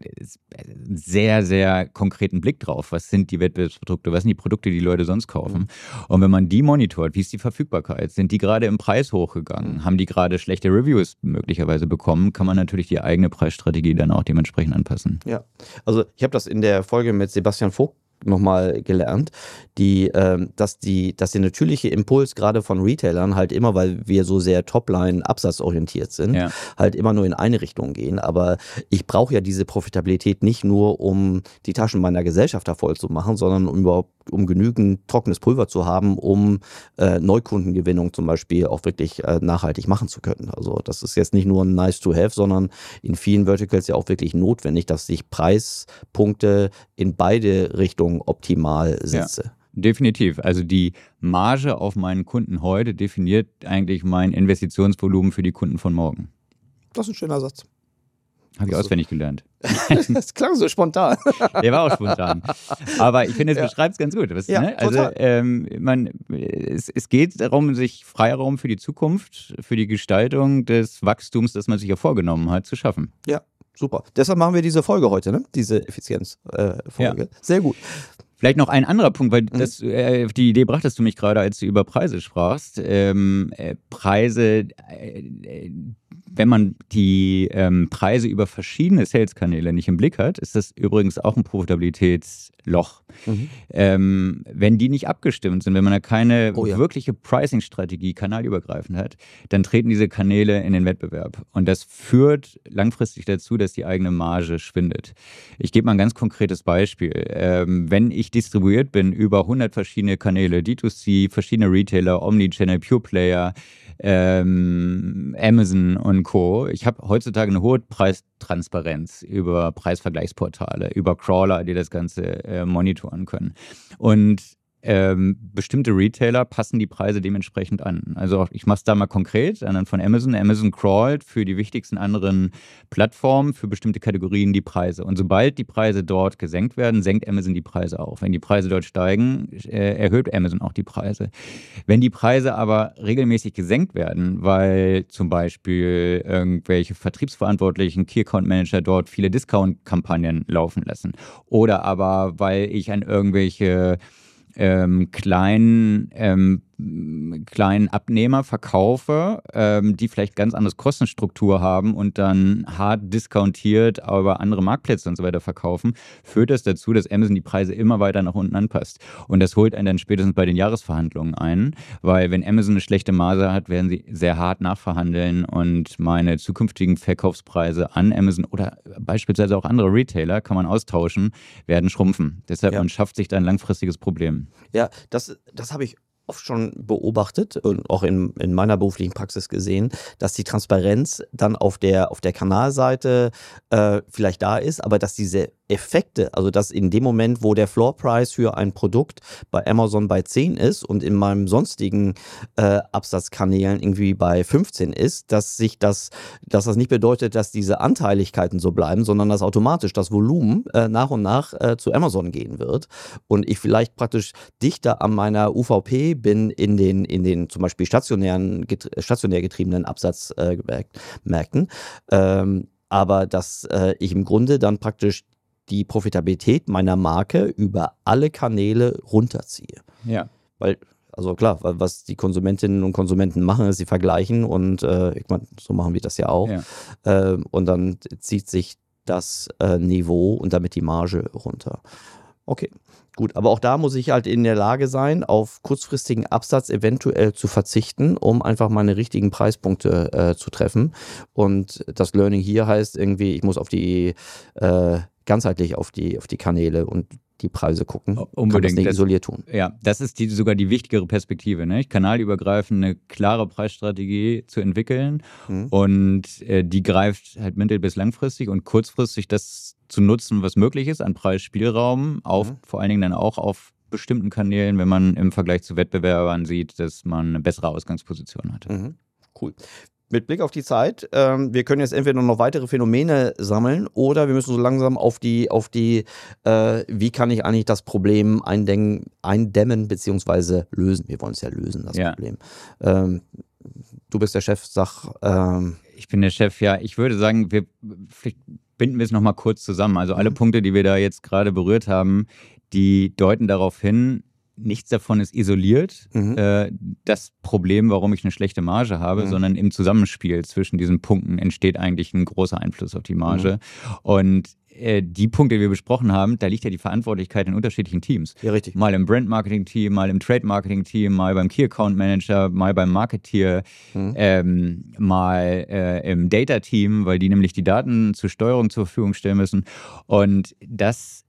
sehr, sehr konkreten Blick drauf. Was sind die Wettbewerbsprodukte? Was sind die Produkte, die die Leute sonst kaufen? Mhm. Und wenn man die monitort, wie ist die Verfügbarkeit? Sind die gerade im Preis hochgegangen? Mhm. Haben die gerade schlechte Reviews möglicherweise bekommen? Kann man natürlich die eigene Preisstrategie dann auch dementsprechend anpassen. Ja, also ich habe das in der Folge mit Sebastian Vogt nochmal gelernt, die, ähm, dass, die, dass der natürliche Impuls gerade von Retailern halt immer, weil wir so sehr Topline absatzorientiert sind, ja. halt immer nur in eine Richtung gehen. Aber ich brauche ja diese Profitabilität nicht nur, um die Taschen meiner Gesellschafter voll zu machen, sondern um überhaupt um genügend trockenes Pulver zu haben, um äh, Neukundengewinnung zum Beispiel auch wirklich äh, nachhaltig machen zu können. Also das ist jetzt nicht nur ein nice to have, sondern in vielen Verticals ja auch wirklich notwendig, dass ich Preispunkte in beide Richtungen optimal setze. Ja. Definitiv. Also die Marge auf meinen Kunden heute definiert eigentlich mein Investitionsvolumen für die Kunden von morgen. Das ist ein schöner Satz. Habe ich also auswendig gelernt. Das klang so spontan. Der war auch spontan. Aber ich finde, es ja. beschreibt es ganz gut. Was, ja, ne? Also ähm, man, es, es geht darum, sich Freiraum für die Zukunft, für die Gestaltung des Wachstums, das man sich ja vorgenommen hat, zu schaffen. Ja, super. Deshalb machen wir diese Folge heute, ne? Diese Effizienzfolge. Äh, ja. Sehr gut. Vielleicht noch ein anderer Punkt, weil das, äh, die Idee brachtest du mich gerade, als du über Preise sprachst. Ähm, äh, Preise, äh, wenn man die ähm, Preise über verschiedene Sales-Kanäle nicht im Blick hat, ist das übrigens auch ein Profitabilitätsloch. Mhm. Ähm, wenn die nicht abgestimmt sind, wenn man da keine oh, ja. wirkliche Pricing-Strategie kanalübergreifend hat, dann treten diese Kanäle in den Wettbewerb. Und das führt langfristig dazu, dass die eigene Marge schwindet. Ich gebe mal ein ganz konkretes Beispiel. Ähm, wenn ich distribuiert bin über hundert verschiedene Kanäle, D zwei C, verschiedene Retailer, Omnichannel, Pure Player, ähm, Amazon und Co. Ich habe heutzutage eine hohe Preistransparenz über Preisvergleichsportale, über Crawler, die das Ganze äh, monitoren können. Und Ähm, bestimmte Retailer passen die Preise dementsprechend an. Also ich mache es da mal konkret, anhand von Amazon. Amazon crawlt für die wichtigsten anderen Plattformen für bestimmte Kategorien die Preise. Und sobald die Preise dort gesenkt werden, senkt Amazon die Preise auch. Wenn die Preise dort steigen, äh, erhöht Amazon auch die Preise. Wenn die Preise aber regelmäßig gesenkt werden, weil zum Beispiel irgendwelche Vertriebsverantwortlichen, Key Account Manager dort viele Discount-Kampagnen laufen lassen oder aber weil ich an irgendwelche Ähm, kleinen, ähm, kleinen Abnehmer verkaufe, ähm, die vielleicht ganz anderes Kostenstruktur haben und dann hart discountiert aber andere Marktplätze und so weiter verkaufen, führt das dazu, dass Amazon die Preise immer weiter nach unten anpasst. Und das holt einen dann spätestens bei den Jahresverhandlungen ein, weil wenn Amazon eine schlechte Marge hat, werden sie sehr hart nachverhandeln und meine zukünftigen Verkaufspreise an Amazon oder beispielsweise auch andere Retailer, kann man austauschen, werden schrumpfen. Deshalb, ja. man schafft sich da ein langfristiges Problem. Ja, das, das habe ich oft schon beobachtet und auch in, in meiner beruflichen Praxis gesehen, dass die Transparenz dann auf der, auf der Kanalseite äh, vielleicht da ist, aber dass diese Effekte, also dass in dem Moment, wo der Floorpreis für ein Produkt bei Amazon bei zehn ist und in meinem sonstigen äh, Absatzkanälen irgendwie bei fünfzehn ist, dass sich das, dass das nicht bedeutet, dass diese Anteiligkeiten so bleiben, sondern dass automatisch das Volumen äh, nach und nach äh, zu Amazon gehen wird und ich vielleicht praktisch dichter an meiner U V P bin in den, in den zum Beispiel stationären, stationär getriebenen Absatzmärkten, äh, ähm, aber dass äh, ich im Grunde dann praktisch die Profitabilität meiner Marke über alle Kanäle runterziehe. Ja. Weil, also klar, was die Konsumentinnen und Konsumenten machen, ist, sie vergleichen und äh, ich meine, so machen wir das ja auch. Ja. Äh, und dann zieht sich das äh, Niveau und damit die Marge runter. Okay, gut. Aber auch da muss ich halt in der Lage sein, auf kurzfristigen Absatz eventuell zu verzichten, um einfach meine richtigen Preispunkte äh, zu treffen. Und das Learning hier heißt irgendwie, ich muss auf die äh, ganzheitlich auf die, auf die Kanäle und die Preise gucken. Unbedingt. Kann das nicht isoliert tun. Ja, das ist die, sogar die wichtigere Perspektive, ne? Kanalübergreifend eine klare Preisstrategie zu entwickeln mhm. und äh, die greift halt mittel- bis langfristig und kurzfristig das zu nutzen, was möglich ist an Preisspielraum, auf, mhm. vor allen Dingen dann auch auf bestimmten Kanälen, wenn man im Vergleich zu Wettbewerbern sieht, dass man eine bessere Ausgangsposition hat. Mhm. Cool. Mit Blick auf die Zeit, ähm, wir können jetzt entweder noch weitere Phänomene sammeln oder wir müssen so langsam auf die, auf die äh, wie kann ich eigentlich das Problem eindämmen, eindämmen bzw. lösen. Wir wollen es ja lösen, das ja. Problem. Ähm, du bist der Chef, sag... Ähm, ich bin der Chef, ja. Ich würde sagen, wir vielleicht binden wir es nochmal kurz zusammen. Also alle mhm. Punkte, die wir da jetzt gerade berührt haben, die deuten darauf hin, nichts davon ist isoliert, mhm. äh, das Problem, warum ich eine schlechte Marge habe, mhm. sondern im Zusammenspiel zwischen diesen Punkten entsteht eigentlich ein großer Einfluss auf die Marge. Mhm. Und äh, die Punkte, die wir besprochen haben, da liegt ja die Verantwortlichkeit in unterschiedlichen Teams. Ja, richtig. Mal im Brand-Marketing-Team, mal im Trade-Marketing-Team, mal beim Key-Account-Manager, mal beim Marketeer, mhm. ähm, mal äh, im Data-Team, weil die nämlich die Daten zur Steuerung zur Verfügung stellen müssen. Und das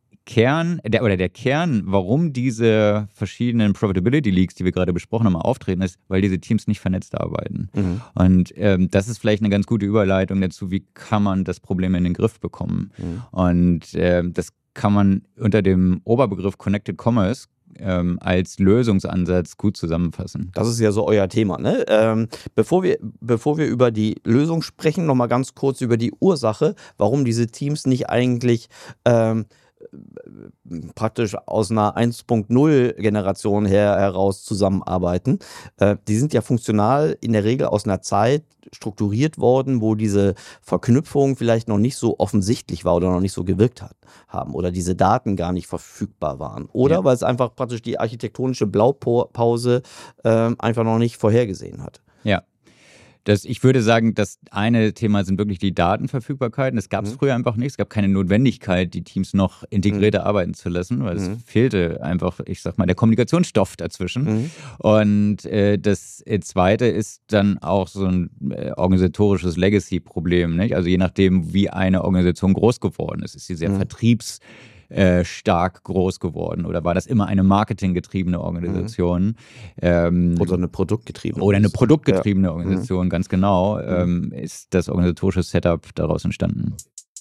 Kern, der, oder der Kern, warum diese verschiedenen Profitability Leaks, die wir gerade besprochen haben, auftreten, ist, weil diese Teams nicht vernetzt arbeiten. Mhm. Und ähm, das ist vielleicht eine ganz gute Überleitung dazu, wie kann man das Problem in den Griff bekommen. Mhm. Und äh, das kann man unter dem Oberbegriff Connected Commerce ähm, als Lösungsansatz gut zusammenfassen. Das ist ja so euer Thema, ne? Ähm, bevor wir, bevor wir über die Lösung sprechen, nochmal ganz kurz über die Ursache, warum diese Teams nicht eigentlich ähm, praktisch aus einer eins Punkt null Generation her heraus zusammenarbeiten, äh, die sind ja funktional in der Regel aus einer Zeit strukturiert worden, wo diese Verknüpfung vielleicht noch nicht so offensichtlich war oder noch nicht so gewirkt hat, haben oder diese Daten gar nicht verfügbar waren oder ja. weil es einfach praktisch die architektonische Blaupause äh, einfach noch nicht vorhergesehen hat. Ja. Das, ich würde sagen, das eine Thema sind wirklich die Datenverfügbarkeiten. Das gab es mhm. früher einfach nicht. Es gab keine Notwendigkeit, die Teams noch integrierter mhm. arbeiten zu lassen, weil mhm. es fehlte einfach, ich sag mal, der Kommunikationsstoff dazwischen. Mhm. Und äh, das Zweite ist dann auch so ein äh, organisatorisches Legacy-Problem. Nicht? Also je nachdem, wie eine Organisation groß geworden ist, ist sie sehr mhm. vertriebs- Äh, stark groß geworden oder war das immer eine marketinggetriebene Organisation? Mhm. Ähm, oder eine produktgetriebene Oder eine produktgetriebene ja. Organisation, mhm. ganz genau, ähm, ist das organisatorische Setup daraus entstanden.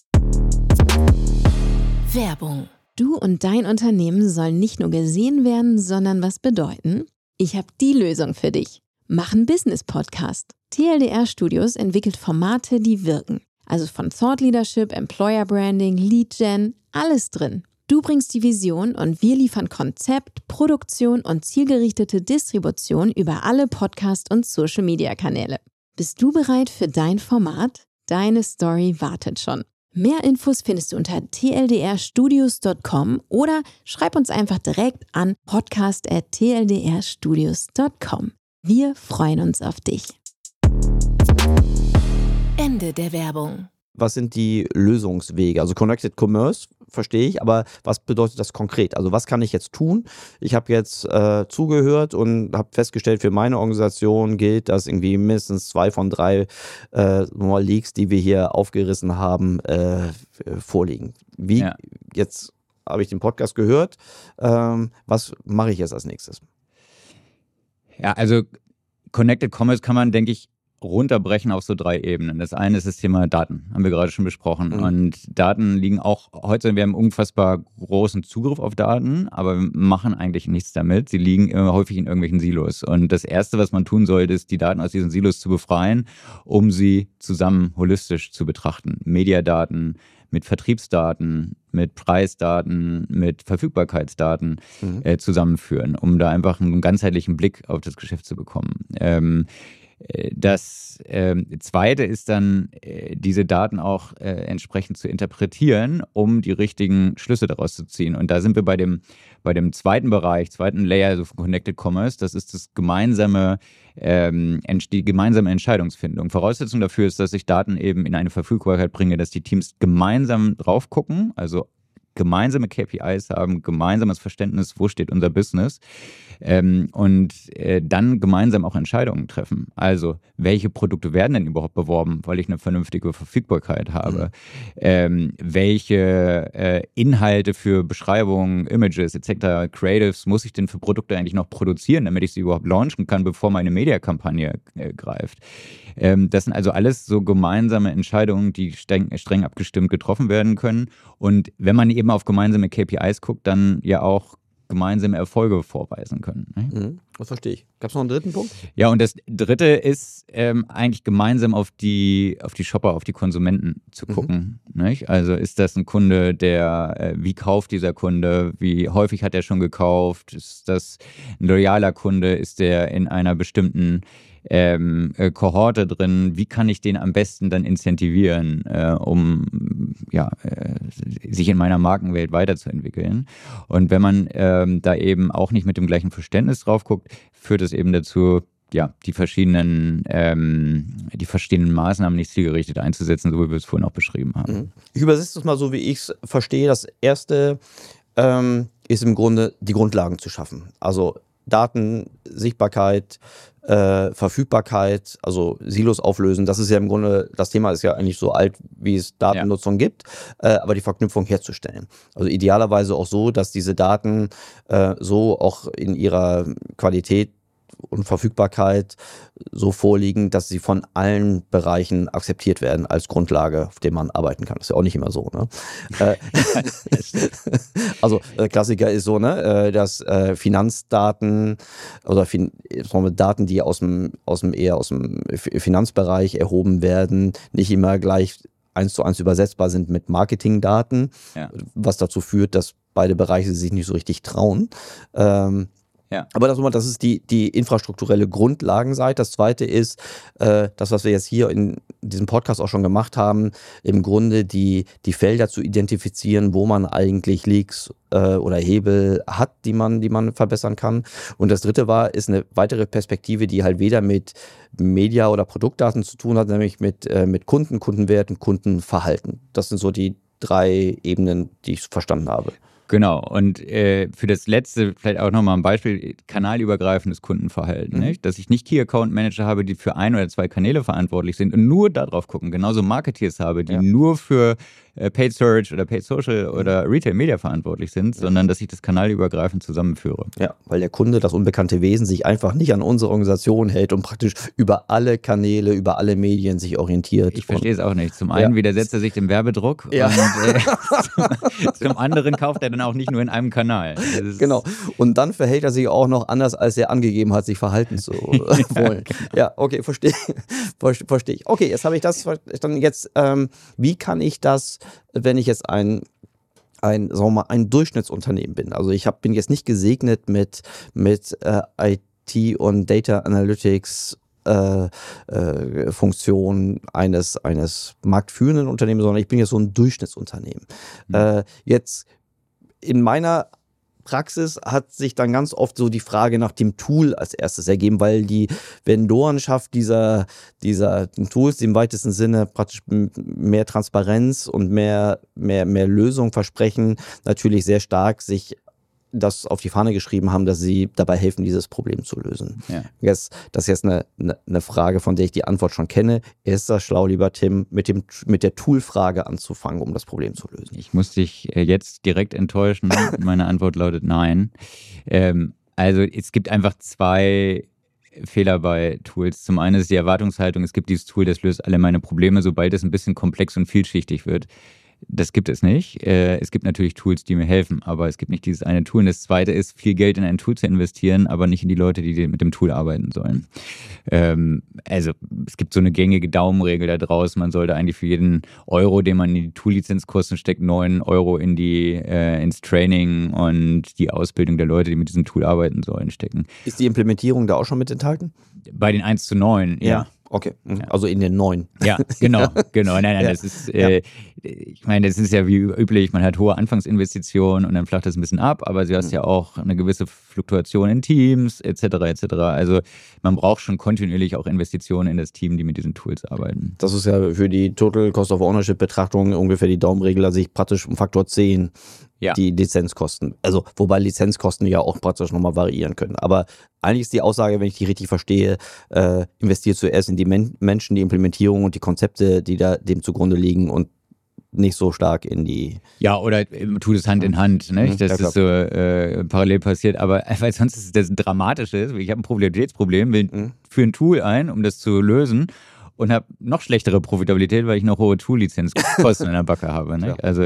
Werbung. Du und dein Unternehmen sollen nicht nur gesehen werden, sondern was bedeuten? Ich habe die Lösung für dich. Mach einen Business-Podcast. T L D R Studios entwickelt Formate, die wirken. Also von Thought Leadership, Employer Branding, Lead Gen, alles drin. Du bringst die Vision und wir liefern Konzept, Produktion und zielgerichtete Distribution über alle Podcast- und Social-Media-Kanäle. Bist du bereit für dein Format? Deine Story wartet schon. Mehr Infos findest du unter t l d r studios punkt com oder schreib uns einfach direkt an podcast at t l d r studios punkt com. Wir freuen uns auf dich. Ende der Werbung. Was sind die Lösungswege? Also Connected Commerce verstehe ich, aber was bedeutet das konkret? Also was kann ich jetzt tun? Ich habe jetzt äh, zugehört und habe festgestellt, für meine Organisation gilt, dass irgendwie mindestens zwei von drei äh, Leaks, die wir hier aufgerissen haben, äh, vorliegen. Wie, ja. Jetzt habe ich den Podcast gehört. Ähm, was mache ich jetzt als nächstes? Ja, also Connected Commerce kann man, denke ich, runterbrechen auf so drei Ebenen. Das eine ist das Thema Daten, haben wir gerade schon besprochen. Mhm. Und Daten liegen auch heute, wir haben unfassbar großen Zugriff auf Daten, aber wir machen eigentlich nichts damit. Sie liegen immer häufig in irgendwelchen Silos. Und das Erste, was man tun sollte, ist, die Daten aus diesen Silos zu befreien, um sie zusammen holistisch zu betrachten. Mediadaten mit Vertriebsdaten, mit Preisdaten, mit Verfügbarkeitsdaten mhm. äh, zusammenführen, um da einfach einen ganzheitlichen Blick auf das Geschäft zu bekommen. Ähm, Das äh, Zweite ist dann, äh, diese Daten auch äh, entsprechend zu interpretieren, um die richtigen Schlüsse daraus zu ziehen. Und da sind wir bei dem, bei dem zweiten Bereich, zweiten Layer also von Connected Commerce. Das ist das gemeinsame, ähm, die gemeinsame Entscheidungsfindung. Voraussetzung dafür ist, dass ich Daten eben in eine Verfügbarkeit bringe, dass die Teams gemeinsam drauf gucken, also gemeinsame K P Is haben, gemeinsames Verständnis, wo steht unser Business ähm, und äh, dann gemeinsam auch Entscheidungen treffen. Also, welche Produkte werden denn überhaupt beworben, weil ich eine vernünftige Verfügbarkeit habe? Mhm. Ähm, welche äh, Inhalte für Beschreibungen, Images et cetera, Creatives muss ich denn für Produkte eigentlich noch produzieren, damit ich sie überhaupt launchen kann, bevor meine Mediakampagne äh, greift? Ähm, das sind also alles so gemeinsame Entscheidungen, die streng, streng abgestimmt getroffen werden können. Und wenn man eben auf gemeinsame K P Is guckt, dann ja auch gemeinsame Erfolge vorweisen können. Ne? Mhm, das verstehe ich. Gab es noch einen dritten Punkt? Ja, und das dritte ist ähm, eigentlich gemeinsam auf die, auf die Shopper, auf die Konsumenten zu gucken. Mhm. Nicht? Also ist das ein Kunde, der, äh, wie kauft dieser Kunde, wie häufig hat er schon gekauft, ist das ein loyaler Kunde, ist der in einer bestimmten Ähm, äh, Kohorte drin, wie kann ich den am besten dann incentivieren, äh, um ja, äh, sich in meiner Markenwelt weiterzuentwickeln. Und wenn man ähm, da eben auch nicht mit dem gleichen Verständnis drauf guckt, führt es eben dazu, ja, die verschiedenen, ähm, die verschiedenen Maßnahmen nicht zielgerichtet einzusetzen, so wie wir es vorhin auch beschrieben haben. Ich übersetze es mal so, wie ich es verstehe. Das erste ähm, ist im Grunde, die Grundlagen zu schaffen. Also Daten, Sichtbarkeit, äh, Verfügbarkeit, also Silos auflösen. Das ist ja im Grunde, das Thema ist ja eigentlich so alt, wie es Datennutzung ja. gibt, äh, aber die Verknüpfung herzustellen. Also idealerweise auch so, dass diese Daten äh, so auch in ihrer Qualität und Verfügbarkeit so vorliegen, dass sie von allen Bereichen akzeptiert werden als Grundlage, auf der man arbeiten kann. Das ist ja auch nicht immer so. Ne? Also äh, Klassiker ist so, ne, dass äh, Finanzdaten oder fin- Daten, die aus dem, aus dem eher aus dem Finanzbereich erhoben werden, nicht immer gleich eins zu eins übersetzbar sind mit Marketingdaten, Ja. was dazu führt, dass beide Bereiche sich nicht so richtig trauen. Ähm, Ja. Aber das, das ist die, die infrastrukturelle Grundlagenseite. Das zweite ist, äh, das, was wir jetzt hier in diesem Podcast auch schon gemacht haben, im Grunde die, die Felder zu identifizieren, wo man eigentlich Leaks äh, oder Hebel hat, die man, die man verbessern kann. Und das dritte war, ist eine weitere Perspektive, die halt weder mit Media- oder Produktdaten zu tun hat, nämlich mit, äh, mit Kunden, Kundenwerten, Kundenverhalten. Das sind so die drei Ebenen, die ich verstanden habe. Genau, und äh, für das letzte vielleicht auch nochmal ein Beispiel, kanalübergreifendes Kundenverhalten, Mhm. nicht? Dass ich nicht Key Account Manager habe, die für ein oder zwei Kanäle verantwortlich sind und nur darauf gucken, genauso Marketeers habe, die Ja. nur für äh, Paid Search oder Paid Social oder Retail Media verantwortlich sind, sondern dass ich das kanalübergreifend zusammenführe. Ja, weil der Kunde, das unbekannte Wesen, sich einfach nicht an unsere Organisation hält und praktisch über alle Kanäle, über alle Medien sich orientiert. Ich verstehe es auch nicht. Zum einen Ja. widersetzt er sich dem Werbedruck Ja. und äh, zum, zum anderen kauft er dann auch nicht nur in einem Kanal. Das ist- Genau. Und dann verhält er sich auch noch anders, als er angegeben hat, sich verhalten zu äh, wollen. Ja, okay, verstehe verstehe versteh ich. Okay, jetzt habe ich das verstanden. Jetzt, ähm, wie kann ich das, wenn ich jetzt ein ein, sagen wir mal, ein Durchschnittsunternehmen bin. Also ich hab, bin jetzt nicht gesegnet mit, mit äh, I T und Data Analytics äh, äh, Funktion eines, eines marktführenden Unternehmens, sondern ich bin jetzt so ein Durchschnittsunternehmen. Mhm. Äh, jetzt in meiner Praxis hat sich dann ganz oft so die Frage nach dem Tool als erstes ergeben, weil die Vendorenschaft dieser, dieser Tools im weitesten Sinne praktisch m- mehr Transparenz und mehr, mehr, mehr Lösung versprechen, natürlich sehr stark sich das auf die Fahne geschrieben haben, dass sie dabei helfen, dieses Problem zu lösen. Ja. Jetzt, das ist jetzt eine, eine, eine Frage, von der ich die Antwort schon kenne. Ist das schlau, lieber Tim, mit, dem, mit der Tool-Frage anzufangen, um das Problem zu lösen? Ich muss dich äh, jetzt direkt enttäuschen. Meine Antwort lautet nein. Ähm, also es gibt einfach zwei Fehler bei Tools. Zum einen ist die Erwartungshaltung, es gibt dieses Tool, das löst alle meine Probleme, sobald es ein bisschen komplex und vielschichtig wird. Das gibt es nicht. Äh, es gibt natürlich Tools, die mir helfen, aber es gibt nicht dieses eine Tool. Und das zweite ist, viel Geld in ein Tool zu investieren, aber nicht in die Leute, die mit dem Tool arbeiten sollen. Ähm, also es gibt so eine gängige Daumenregel da draußen. Man sollte eigentlich für jeden Euro, den man in die Tool-Lizenzkosten steckt, neun Euro in die, äh, ins Training und die Ausbildung der Leute, die mit diesem Tool arbeiten sollen, stecken. Ist die Implementierung da auch schon mit enthalten? Bei den eins zu neun, ja. Okay, mhm. Also in den neun. Ja, genau, genau. Nein, nein, Ja. das ist, äh, ich meine, das ist ja wie üblich, man hat hohe Anfangsinvestitionen und dann flacht das ein bisschen ab, aber du hast ja auch eine gewisse Fluktuation in Teams, et cetera, et cetera. Also man braucht schon kontinuierlich auch Investitionen in das Team, die mit diesen Tools arbeiten. Das ist ja für die Total Cost of Ownership Betrachtung ungefähr die Daumenregel, dass ich praktisch um Faktor zehn Ja. die Lizenzkosten, also wobei Lizenzkosten ja auch praktisch nochmal variieren können. Aber eigentlich ist die Aussage, wenn ich die richtig verstehe, äh, investiert zuerst in die Men- Menschen, die Implementierung und die Konzepte, die da dem zugrunde liegen und nicht so stark in die... Ja, oder tut es Hand in Hand, ne? Mhm, Das ja, klar. ist so äh, parallel passiert, aber weil sonst ist das Dramatische, ich habe ein Profitabilitätsproblem, will Mhm. für ein Tool ein, um das zu lösen und habe noch schlechtere Profitabilität, weil ich noch hohe Tool-Lizenzkosten in der Backe habe. Ne? Klar. Also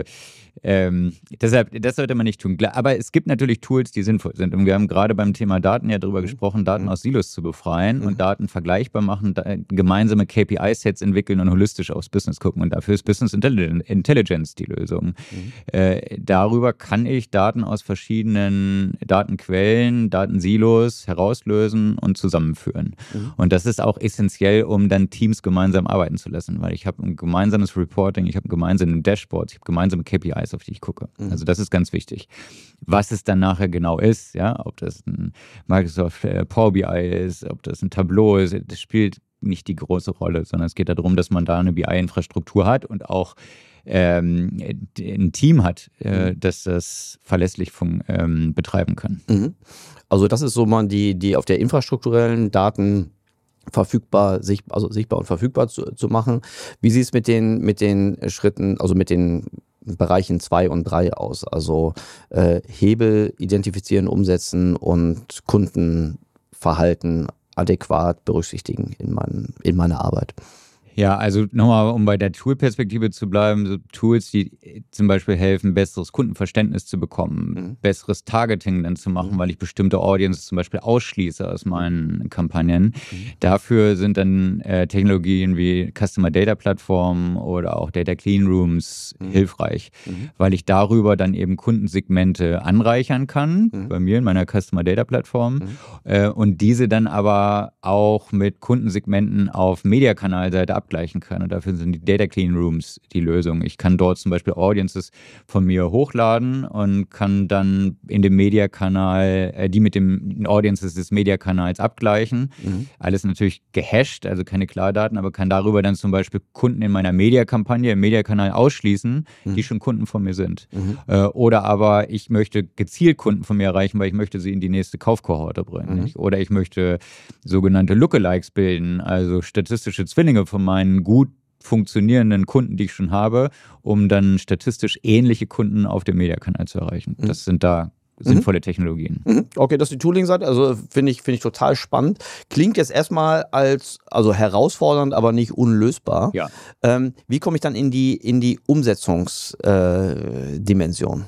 ähm, deshalb, das sollte man nicht tun. Klar, aber es gibt natürlich Tools, die sinnvoll sind. Und wir haben gerade beim Thema Daten ja darüber gesprochen, Daten aus Silos zu befreien Mhm. und Daten vergleichbar machen, da, gemeinsame K P I-Sets entwickeln und holistisch aufs Business gucken. Und dafür ist Business Intelligence, Intelligence die Lösung. Mhm. Äh, darüber kann ich Daten aus verschiedenen Datenquellen, Datensilos herauslösen und zusammenführen. Mhm. Und das ist auch essentiell, um dann Teams gemeinsam arbeiten zu lassen, weil ich habe ein gemeinsames Reporting, ich habe gemeinsame Dashboards, ich habe gemeinsame K P Is, auf die ich gucke. Mhm. Also das ist ganz wichtig. Was es dann nachher genau ist, ja, ob das ein Microsoft äh, Power B I ist, ob das ein Tableau ist, das spielt nicht die große Rolle, sondern es geht darum, dass man da eine B I-Infrastruktur hat und auch ähm, ein Team hat, äh, das das verlässlich fun- ähm, betreiben kann. Mhm. Also das ist so mal die, die auf der infrastrukturellen Daten verfügbar, sich, also sichtbar und verfügbar zu, zu machen. Wie sieht es mit den, mit den Schritten, also mit den Bereichen zwei und drei aus? Also äh, Hebel identifizieren, umsetzen und Kundenverhalten adäquat berücksichtigen in, mein, in meiner Arbeit. Ja, also nochmal, um bei der Tool-Perspektive zu bleiben, so Tools, die zum Beispiel helfen, besseres Kundenverständnis zu bekommen, mhm. besseres Targeting dann zu machen, mhm. weil ich bestimmte Audiences zum Beispiel ausschließe aus meinen Kampagnen. Mhm. Dafür sind dann äh, Technologien wie Customer Data Plattformen oder auch Data Clean Rooms mhm. hilfreich, mhm. weil ich darüber dann eben Kundensegmente anreichern kann, mhm. bei mir in meiner Customer Data Plattform, mhm. äh, und diese dann aber auch mit Kundensegmenten auf Mediakanalseite abgleichen kann. Und dafür sind die Data Clean Rooms die Lösung. Ich kann dort zum Beispiel Audiences von mir hochladen und kann dann in dem Mediakanal, äh, die mit den Audiences des Mediakanals abgleichen. Mhm. Alles natürlich gehasht, also keine Klardaten, aber kann darüber dann zum Beispiel Kunden in meiner Mediakampagne, im Mediakanal ausschließen, mhm. die schon Kunden von mir sind. Mhm. Äh, oder aber ich möchte gezielt Kunden von mir erreichen, weil ich möchte sie in die nächste Kaufkohorte bringen. Mhm. Oder ich möchte sogenannte Lookalikes bilden, also statistische Zwillinge von meinen gut funktionierenden Kunden, die ich schon habe, um dann statistisch ähnliche Kunden auf dem Mediakanal zu erreichen. Mhm. Das sind da sinnvolle mhm. Technologien. Mhm. Okay, das ist die Tooling-Seite, also finde ich, finde ich total spannend. Klingt jetzt erstmal als, also herausfordernd, aber nicht unlösbar. Ja. Ähm, wie komme ich dann in die, in die Umsetzungsdimension?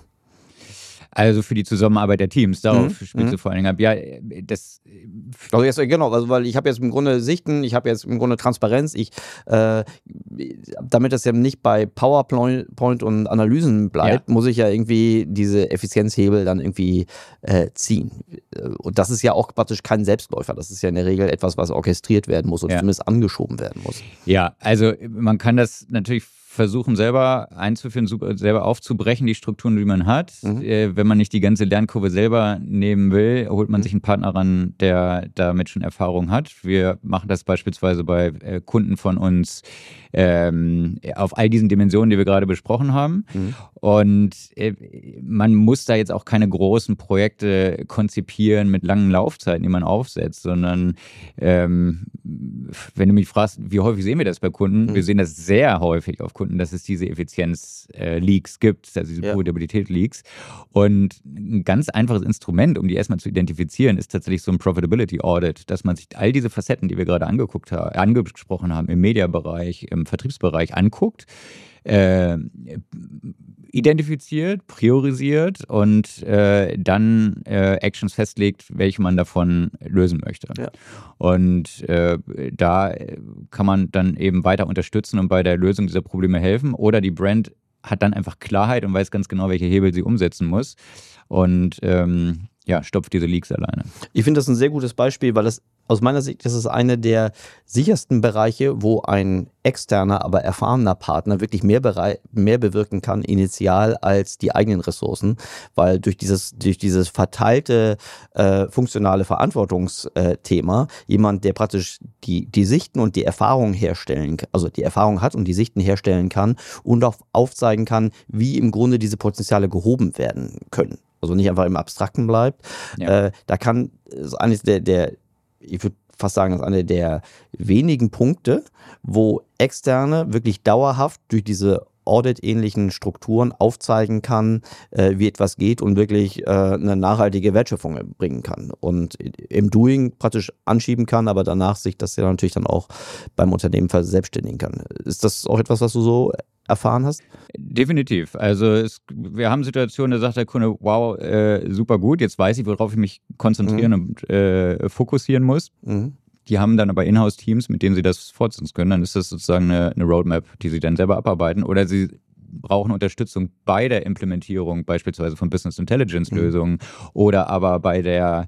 Also für die Zusammenarbeit der Teams, darauf mhm. spielst du vor allen Dingen ab. Ja, das. Also jetzt, genau, also weil ich habe jetzt im Grunde Sichten, ich habe jetzt im Grunde Transparenz, ich, äh, damit das ja nicht bei PowerPoint und Analysen bleibt, ja. muss ich ja irgendwie diese Effizienzhebel dann irgendwie äh, ziehen. Und das ist ja auch praktisch kein Selbstläufer, das ist ja in der Regel etwas, was orchestriert werden muss und ja. zumindest angeschoben werden muss. Ja, also man kann das natürlich versuchen selber einzuführen, selber aufzubrechen, die Strukturen, die man hat. Mhm. Äh, wenn man nicht die ganze Lernkurve selber nehmen will, holt man mhm. sich einen Partner ran, der damit schon Erfahrung hat. Wir machen das beispielsweise bei äh, Kunden von uns ähm, auf all diesen Dimensionen, die wir gerade besprochen haben. Mhm. Und äh, man muss da jetzt auch keine großen Projekte konzipieren mit langen Laufzeiten, die man aufsetzt, sondern ähm, wenn du mich fragst, wie häufig sehen wir das bei Kunden? Mhm. Wir sehen das sehr häufig auf Kunden, dass es diese Effizienz-Leaks gibt, also diese ja. Profitabilität-Leaks. Und ein ganz einfaches Instrument, um die erstmal zu identifizieren, ist tatsächlich so ein Profitability-Audit, dass man sich all diese Facetten, die wir gerade angeguckt haben, angesprochen haben, im Media-Bereich, im Vertriebsbereich anguckt, äh, identifiziert, priorisiert und äh, dann äh, Actions festlegt, welche man davon lösen möchte. Ja. Und äh, da kann man dann eben weiter unterstützen und bei der Lösung dieser Probleme helfen. Oder die Brand hat dann einfach Klarheit und weiß ganz genau, welche Hebel sie umsetzen muss. Und ähm, ja, stopft diese Leaks alleine. Ich finde das ein sehr gutes Beispiel, weil das aus meiner Sicht ist es einer der sichersten Bereiche, wo ein externer, aber erfahrener Partner wirklich mehr, berei- mehr bewirken kann initial als die eigenen Ressourcen, weil durch dieses, durch dieses verteilte äh, funktionale Verantwortungsthema jemand, der praktisch die, die Sichten und die Erfahrung herstellen, also die Erfahrung hat und die Sichten herstellen kann und auch aufzeigen kann, wie im Grunde diese Potenziale gehoben werden können. Also nicht einfach im Abstrakten bleibt. Ja. Äh, da kann, ist eines der, der ich würde fast sagen, das ist einer der wenigen Punkte, wo Externe wirklich dauerhaft durch diese Audit-ähnlichen Strukturen aufzeigen kann, äh, wie etwas geht und wirklich äh, eine nachhaltige Wertschöpfung bringen kann und im Doing praktisch anschieben kann, aber danach sich das ja natürlich dann auch beim Unternehmen verselbstständigen kann. Ist das auch etwas, was du so erfahren hast? Definitiv. Also es, wir haben Situationen, da sagt der Kunde, wow, äh, super gut, jetzt weiß ich, worauf ich mich konzentrieren mhm. und äh, fokussieren muss. Mhm. Die haben dann aber Inhouse-Teams, mit denen sie das fortsetzen können. Dann ist das sozusagen eine, eine Roadmap, die sie dann selber abarbeiten. Oder sie brauchen Unterstützung bei der Implementierung, beispielsweise von Business Intelligence-Lösungen mhm. oder aber bei der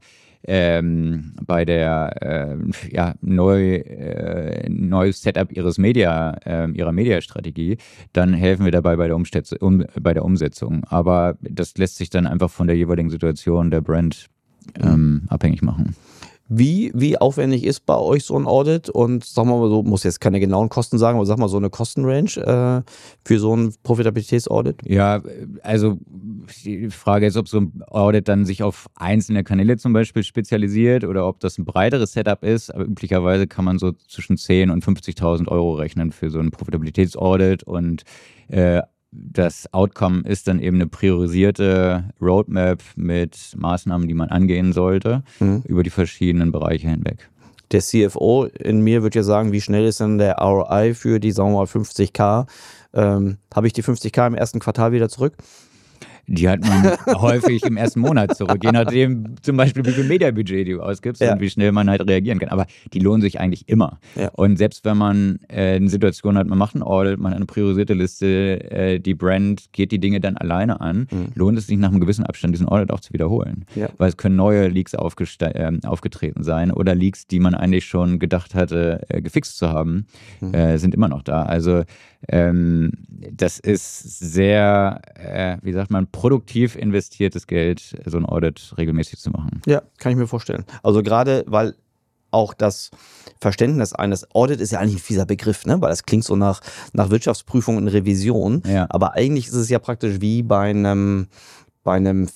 Ähm, bei der äh, ja, neu, äh, neues Setup ihres Media, äh, ihrer Mediastrategie, dann helfen wir dabei bei der, Umstetz- um, bei der Umsetzung. Aber das lässt sich dann einfach von der jeweiligen Situation der Brand ähm, mhm. abhängig machen. Wie, wie aufwendig ist bei euch so ein Audit? Und sagen wir mal so, muss jetzt keine genauen Kosten sagen, aber sag mal so eine Kostenrange äh, für so ein Profitabilitätsaudit? Ja, also die Frage ist, ob so ein Audit dann sich auf einzelne Kanäle zum Beispiel spezialisiert oder ob das ein breiteres Setup ist. Aber üblicherweise kann man so zwischen zehntausend und fünfzigtausend Euro rechnen für so ein Profitabilitätsaudit und äh, das Outcome ist dann eben eine priorisierte Roadmap mit Maßnahmen, die man angehen sollte, mhm. über die verschiedenen Bereiche hinweg. Der C F O in mir würde ja sagen, wie schnell ist denn der R O I für die, sagen wir mal, fünfzig K? Ähm, habe ich die fünfzig K im ersten Quartal wieder zurück? Die hat man häufig im ersten Monat zurück, je nachdem zum Beispiel, wie viel Mediabudget du ausgibst Ja. und wie schnell man halt reagieren kann. Aber die lohnen sich eigentlich immer. Ja. Und selbst wenn man äh, eine Situation hat, man macht ein Audit, man hat eine priorisierte Liste, äh, die Brand geht die Dinge dann alleine an, Mhm. lohnt es sich nach einem gewissen Abstand diesen Audit auch zu wiederholen. Ja. Weil es können neue Leaks aufgeste- äh, aufgetreten sein oder Leaks, die man eigentlich schon gedacht hatte, äh, gefixt zu haben, Mhm. äh, sind immer noch da. Also ähm, das ist sehr, äh, wie sagt man, produktiv investiertes Geld, so ein Audit regelmäßig zu machen. Ja, kann ich mir vorstellen. Also gerade, weil auch das Verständnis eines Audit ist ja eigentlich ein fieser Begriff, ne? Weil das klingt so nach, nach Wirtschaftsprüfung und Revision. Ja. Aber eigentlich ist es ja praktisch wie bei einem, bei einem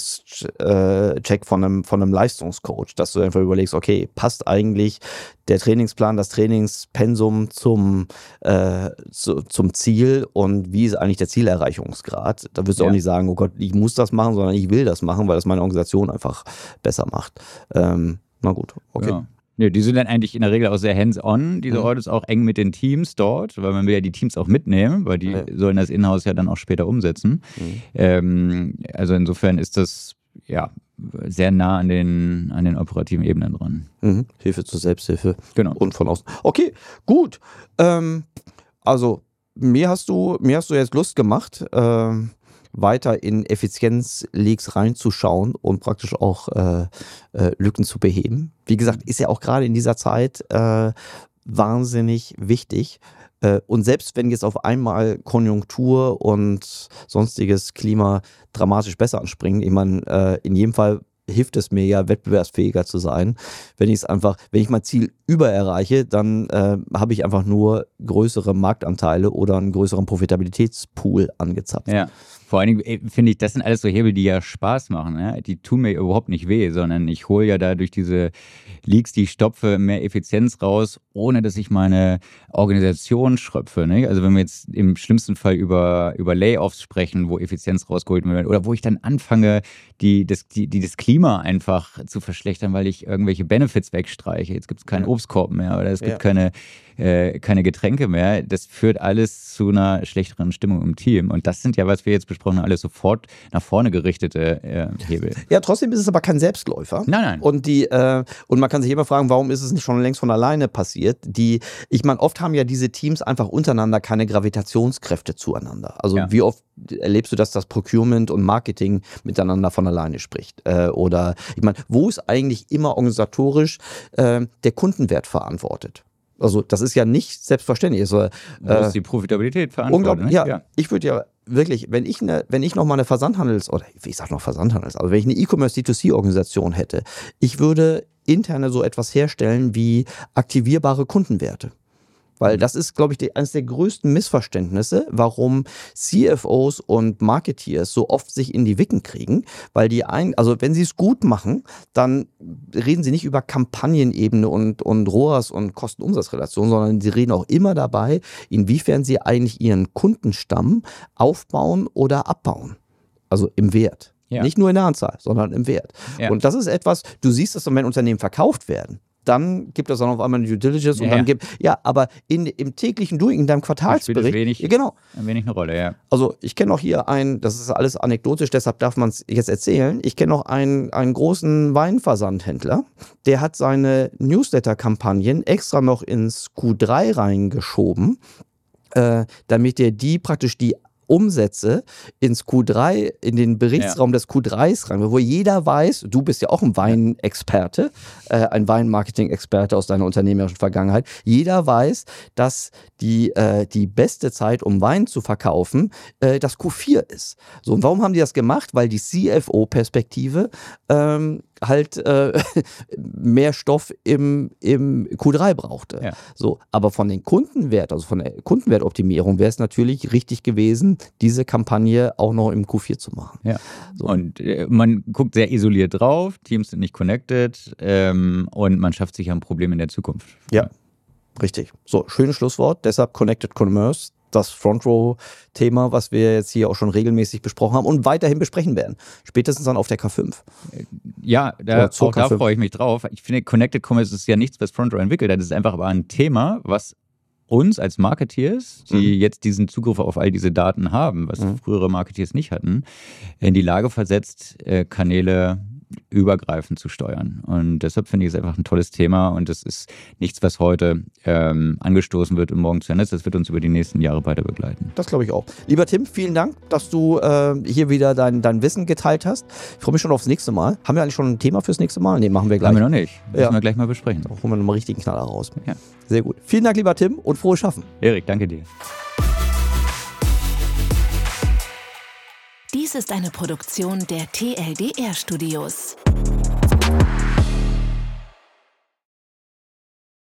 Fitness-Check von einem, von einem Leistungscoach, dass du einfach überlegst, okay, passt eigentlich der Trainingsplan, das Trainingspensum zum, äh, zu, zum Ziel und wie ist eigentlich der Zielerreichungsgrad? Da wirst du Ja. auch nicht sagen, oh Gott, ich muss das machen, sondern ich will das machen, weil das meine Organisation einfach besser macht. Ähm, na gut, okay. Ja. Ja, die sind dann eigentlich in der Regel auch sehr hands-on, diese Mhm. Audits, auch eng mit den Teams dort, weil man will ja die Teams auch mitnehmen, weil die Ja. sollen das Inhouse ja dann auch später umsetzen. Mhm. Ähm, also insofern ist das ja sehr nah an den, an den operativen Ebenen dran. Mhm. Hilfe zur Selbsthilfe Genau. und von außen. Okay, gut. Ähm, also mir hast du, mir hast du jetzt Lust gemacht, ähm, weiter in Effizienz-Leaks reinzuschauen und praktisch auch äh, äh, Lücken zu beheben. Wie gesagt, ist ja auch gerade in dieser Zeit äh, wahnsinnig wichtig. Äh, und selbst wenn jetzt auf einmal Konjunktur und sonstiges Klima dramatisch besser anspringen, ich meine, äh, in jedem Fall hilft es mir ja, wettbewerbsfähiger zu sein. Wenn ich es einfach, wenn ich mein Ziel über erreiche, dann äh, habe ich einfach nur größere Marktanteile oder einen größeren Profitabilitätspool angezapft. Ja. Vor allen Dingen äh, finde ich, das sind alles so Hebel, die ja Spaß machen. Ja? Die tun mir überhaupt nicht weh, sondern ich hole ja da durch diese Leaks, die ich stopfe, mehr Effizienz raus, ohne dass ich meine Organisation schröpfe. Ne? Also wenn wir jetzt im schlimmsten Fall über, über Layoffs sprechen, wo Effizienz rausgeholt wird oder wo ich dann anfange, die, das, die, die, das Klima einfach zu verschlechtern, weil ich irgendwelche Benefits wegstreiche. Jetzt gibt es keinen Ja. Obstkorb mehr oder es gibt Ja. keine, äh, keine Getränke mehr. Das führt alles zu einer schlechteren Stimmung im Team. Und das sind ja, was wir jetzt besprochen haben, alles sofort nach vorne gerichtete äh, Hebel. Ja, trotzdem ist es aber kein Selbstläufer. Nein, nein. Und die äh, und man kann sich immer fragen, warum ist es nicht schon längst von alleine passiert? Die, ich meine, oft haben ja diese Teams einfach untereinander keine Gravitationskräfte zueinander. Also Ja. wie oft erlebst du, dass das Procurement und Marketing miteinander von alleine spricht? Äh, oder ich meine, wo ist eigentlich immer organisatorisch äh, der Kundenwert verantwortet? Also das ist ja nicht selbstverständlich. Also, Wo ist die Profitabilität verantwortlich? unglaublich, ja, ja. Ich würde ja wirklich, wenn ich eine, wenn ich noch mal eine Versandhandels- oder ich sag noch Versandhandels, aber wenn ich eine E-Commerce D zwei C-Organisation hätte, ich würde interne so etwas herstellen wie aktivierbare Kundenwerte. Weil das ist, glaube ich, die, eines der größten Missverständnisse, warum C F Os und Marketeers so oft sich in die Wicken kriegen, weil die ein, also wenn sie es gut machen, dann reden sie nicht über Kampagnenebene und, und R O A S und Kosten-Umsatz-Relation, sondern sie reden auch immer dabei, inwiefern sie eigentlich ihren Kundenstamm aufbauen oder abbauen. Also im Wert. Ja. Nicht nur in der Anzahl, sondern im Wert. Ja. Und das ist etwas, du siehst das, wenn Unternehmen verkauft werden, dann gibt es dann auf einmal eine Due Diligence und Ja. dann gibt, ja, aber in, im täglichen Doing, in deinem spielt es Quartalsbericht, wenig- ja, genau. Ein wenig eine Rolle, ja. Also ich kenne noch hier einen, das ist alles anekdotisch, deshalb darf man es jetzt erzählen, ich kenne noch einen, einen großen Weinversandhändler, der hat seine Newsletter-Kampagnen extra noch ins Q drei reingeschoben, äh, damit er die praktisch die Umsätze ins Q drei, in den Berichtsraum des Q dreis rein, wo jeder weiß, du bist ja auch ein Weinexperte, äh, ein Weinmarketing-Experte aus deiner unternehmerischen Vergangenheit, jeder weiß, dass die, äh, die beste Zeit, um Wein zu verkaufen, äh, das Q vier ist. So, und warum haben die das gemacht? Weil die C F O-Perspektive ähm, halt äh, mehr Stoff im, im Q drei brauchte. Ja. So, aber von den Kundenwert, also von der Kundenwertoptimierung wäre es natürlich richtig gewesen, diese Kampagne auch noch im Q vier zu machen. Ja. So. Und äh, man guckt sehr isoliert drauf, Teams sind nicht connected ähm, und man schafft sich ein Problem in der Zukunft. Ja, richtig. So, schönes Schlusswort. Deshalb Connected Commerce, das Front-Row-Thema, was wir jetzt hier auch schon regelmäßig besprochen haben und weiterhin besprechen werden. Spätestens dann auf der K fünf. Ja, da, auch da freue ich mich drauf. Ich finde, Connected Commerce ist ja nichts, was Front-Row entwickelt hat. Das ist einfach aber ein Thema, was uns als Marketeers, die mhm. jetzt diesen Zugriff auf all diese Daten haben, was mhm. frühere Marketeers nicht hatten, in die Lage versetzt, Kanäle übergreifend zu steuern. Und deshalb finde ich es einfach ein tolles Thema und es ist nichts, was heute ähm, angestoßen wird und morgen zu Ende ist. Das wird uns über die nächsten Jahre weiter begleiten. Das glaube ich auch. Lieber Tim, vielen Dank, dass du äh, hier wieder dein, dein Wissen geteilt hast. Ich freue mich schon aufs nächste Mal. Haben wir eigentlich schon ein Thema fürs nächste Mal? Nee, machen wir gleich. Haben wir noch nicht. Müssen ja. wir gleich mal besprechen. Da holen wir nochmal richtigen Knaller raus. Ja. Sehr gut. Vielen Dank, lieber Tim, und frohes Schaffen. Erik, danke dir. Dies ist eine Produktion der T L D R Studios.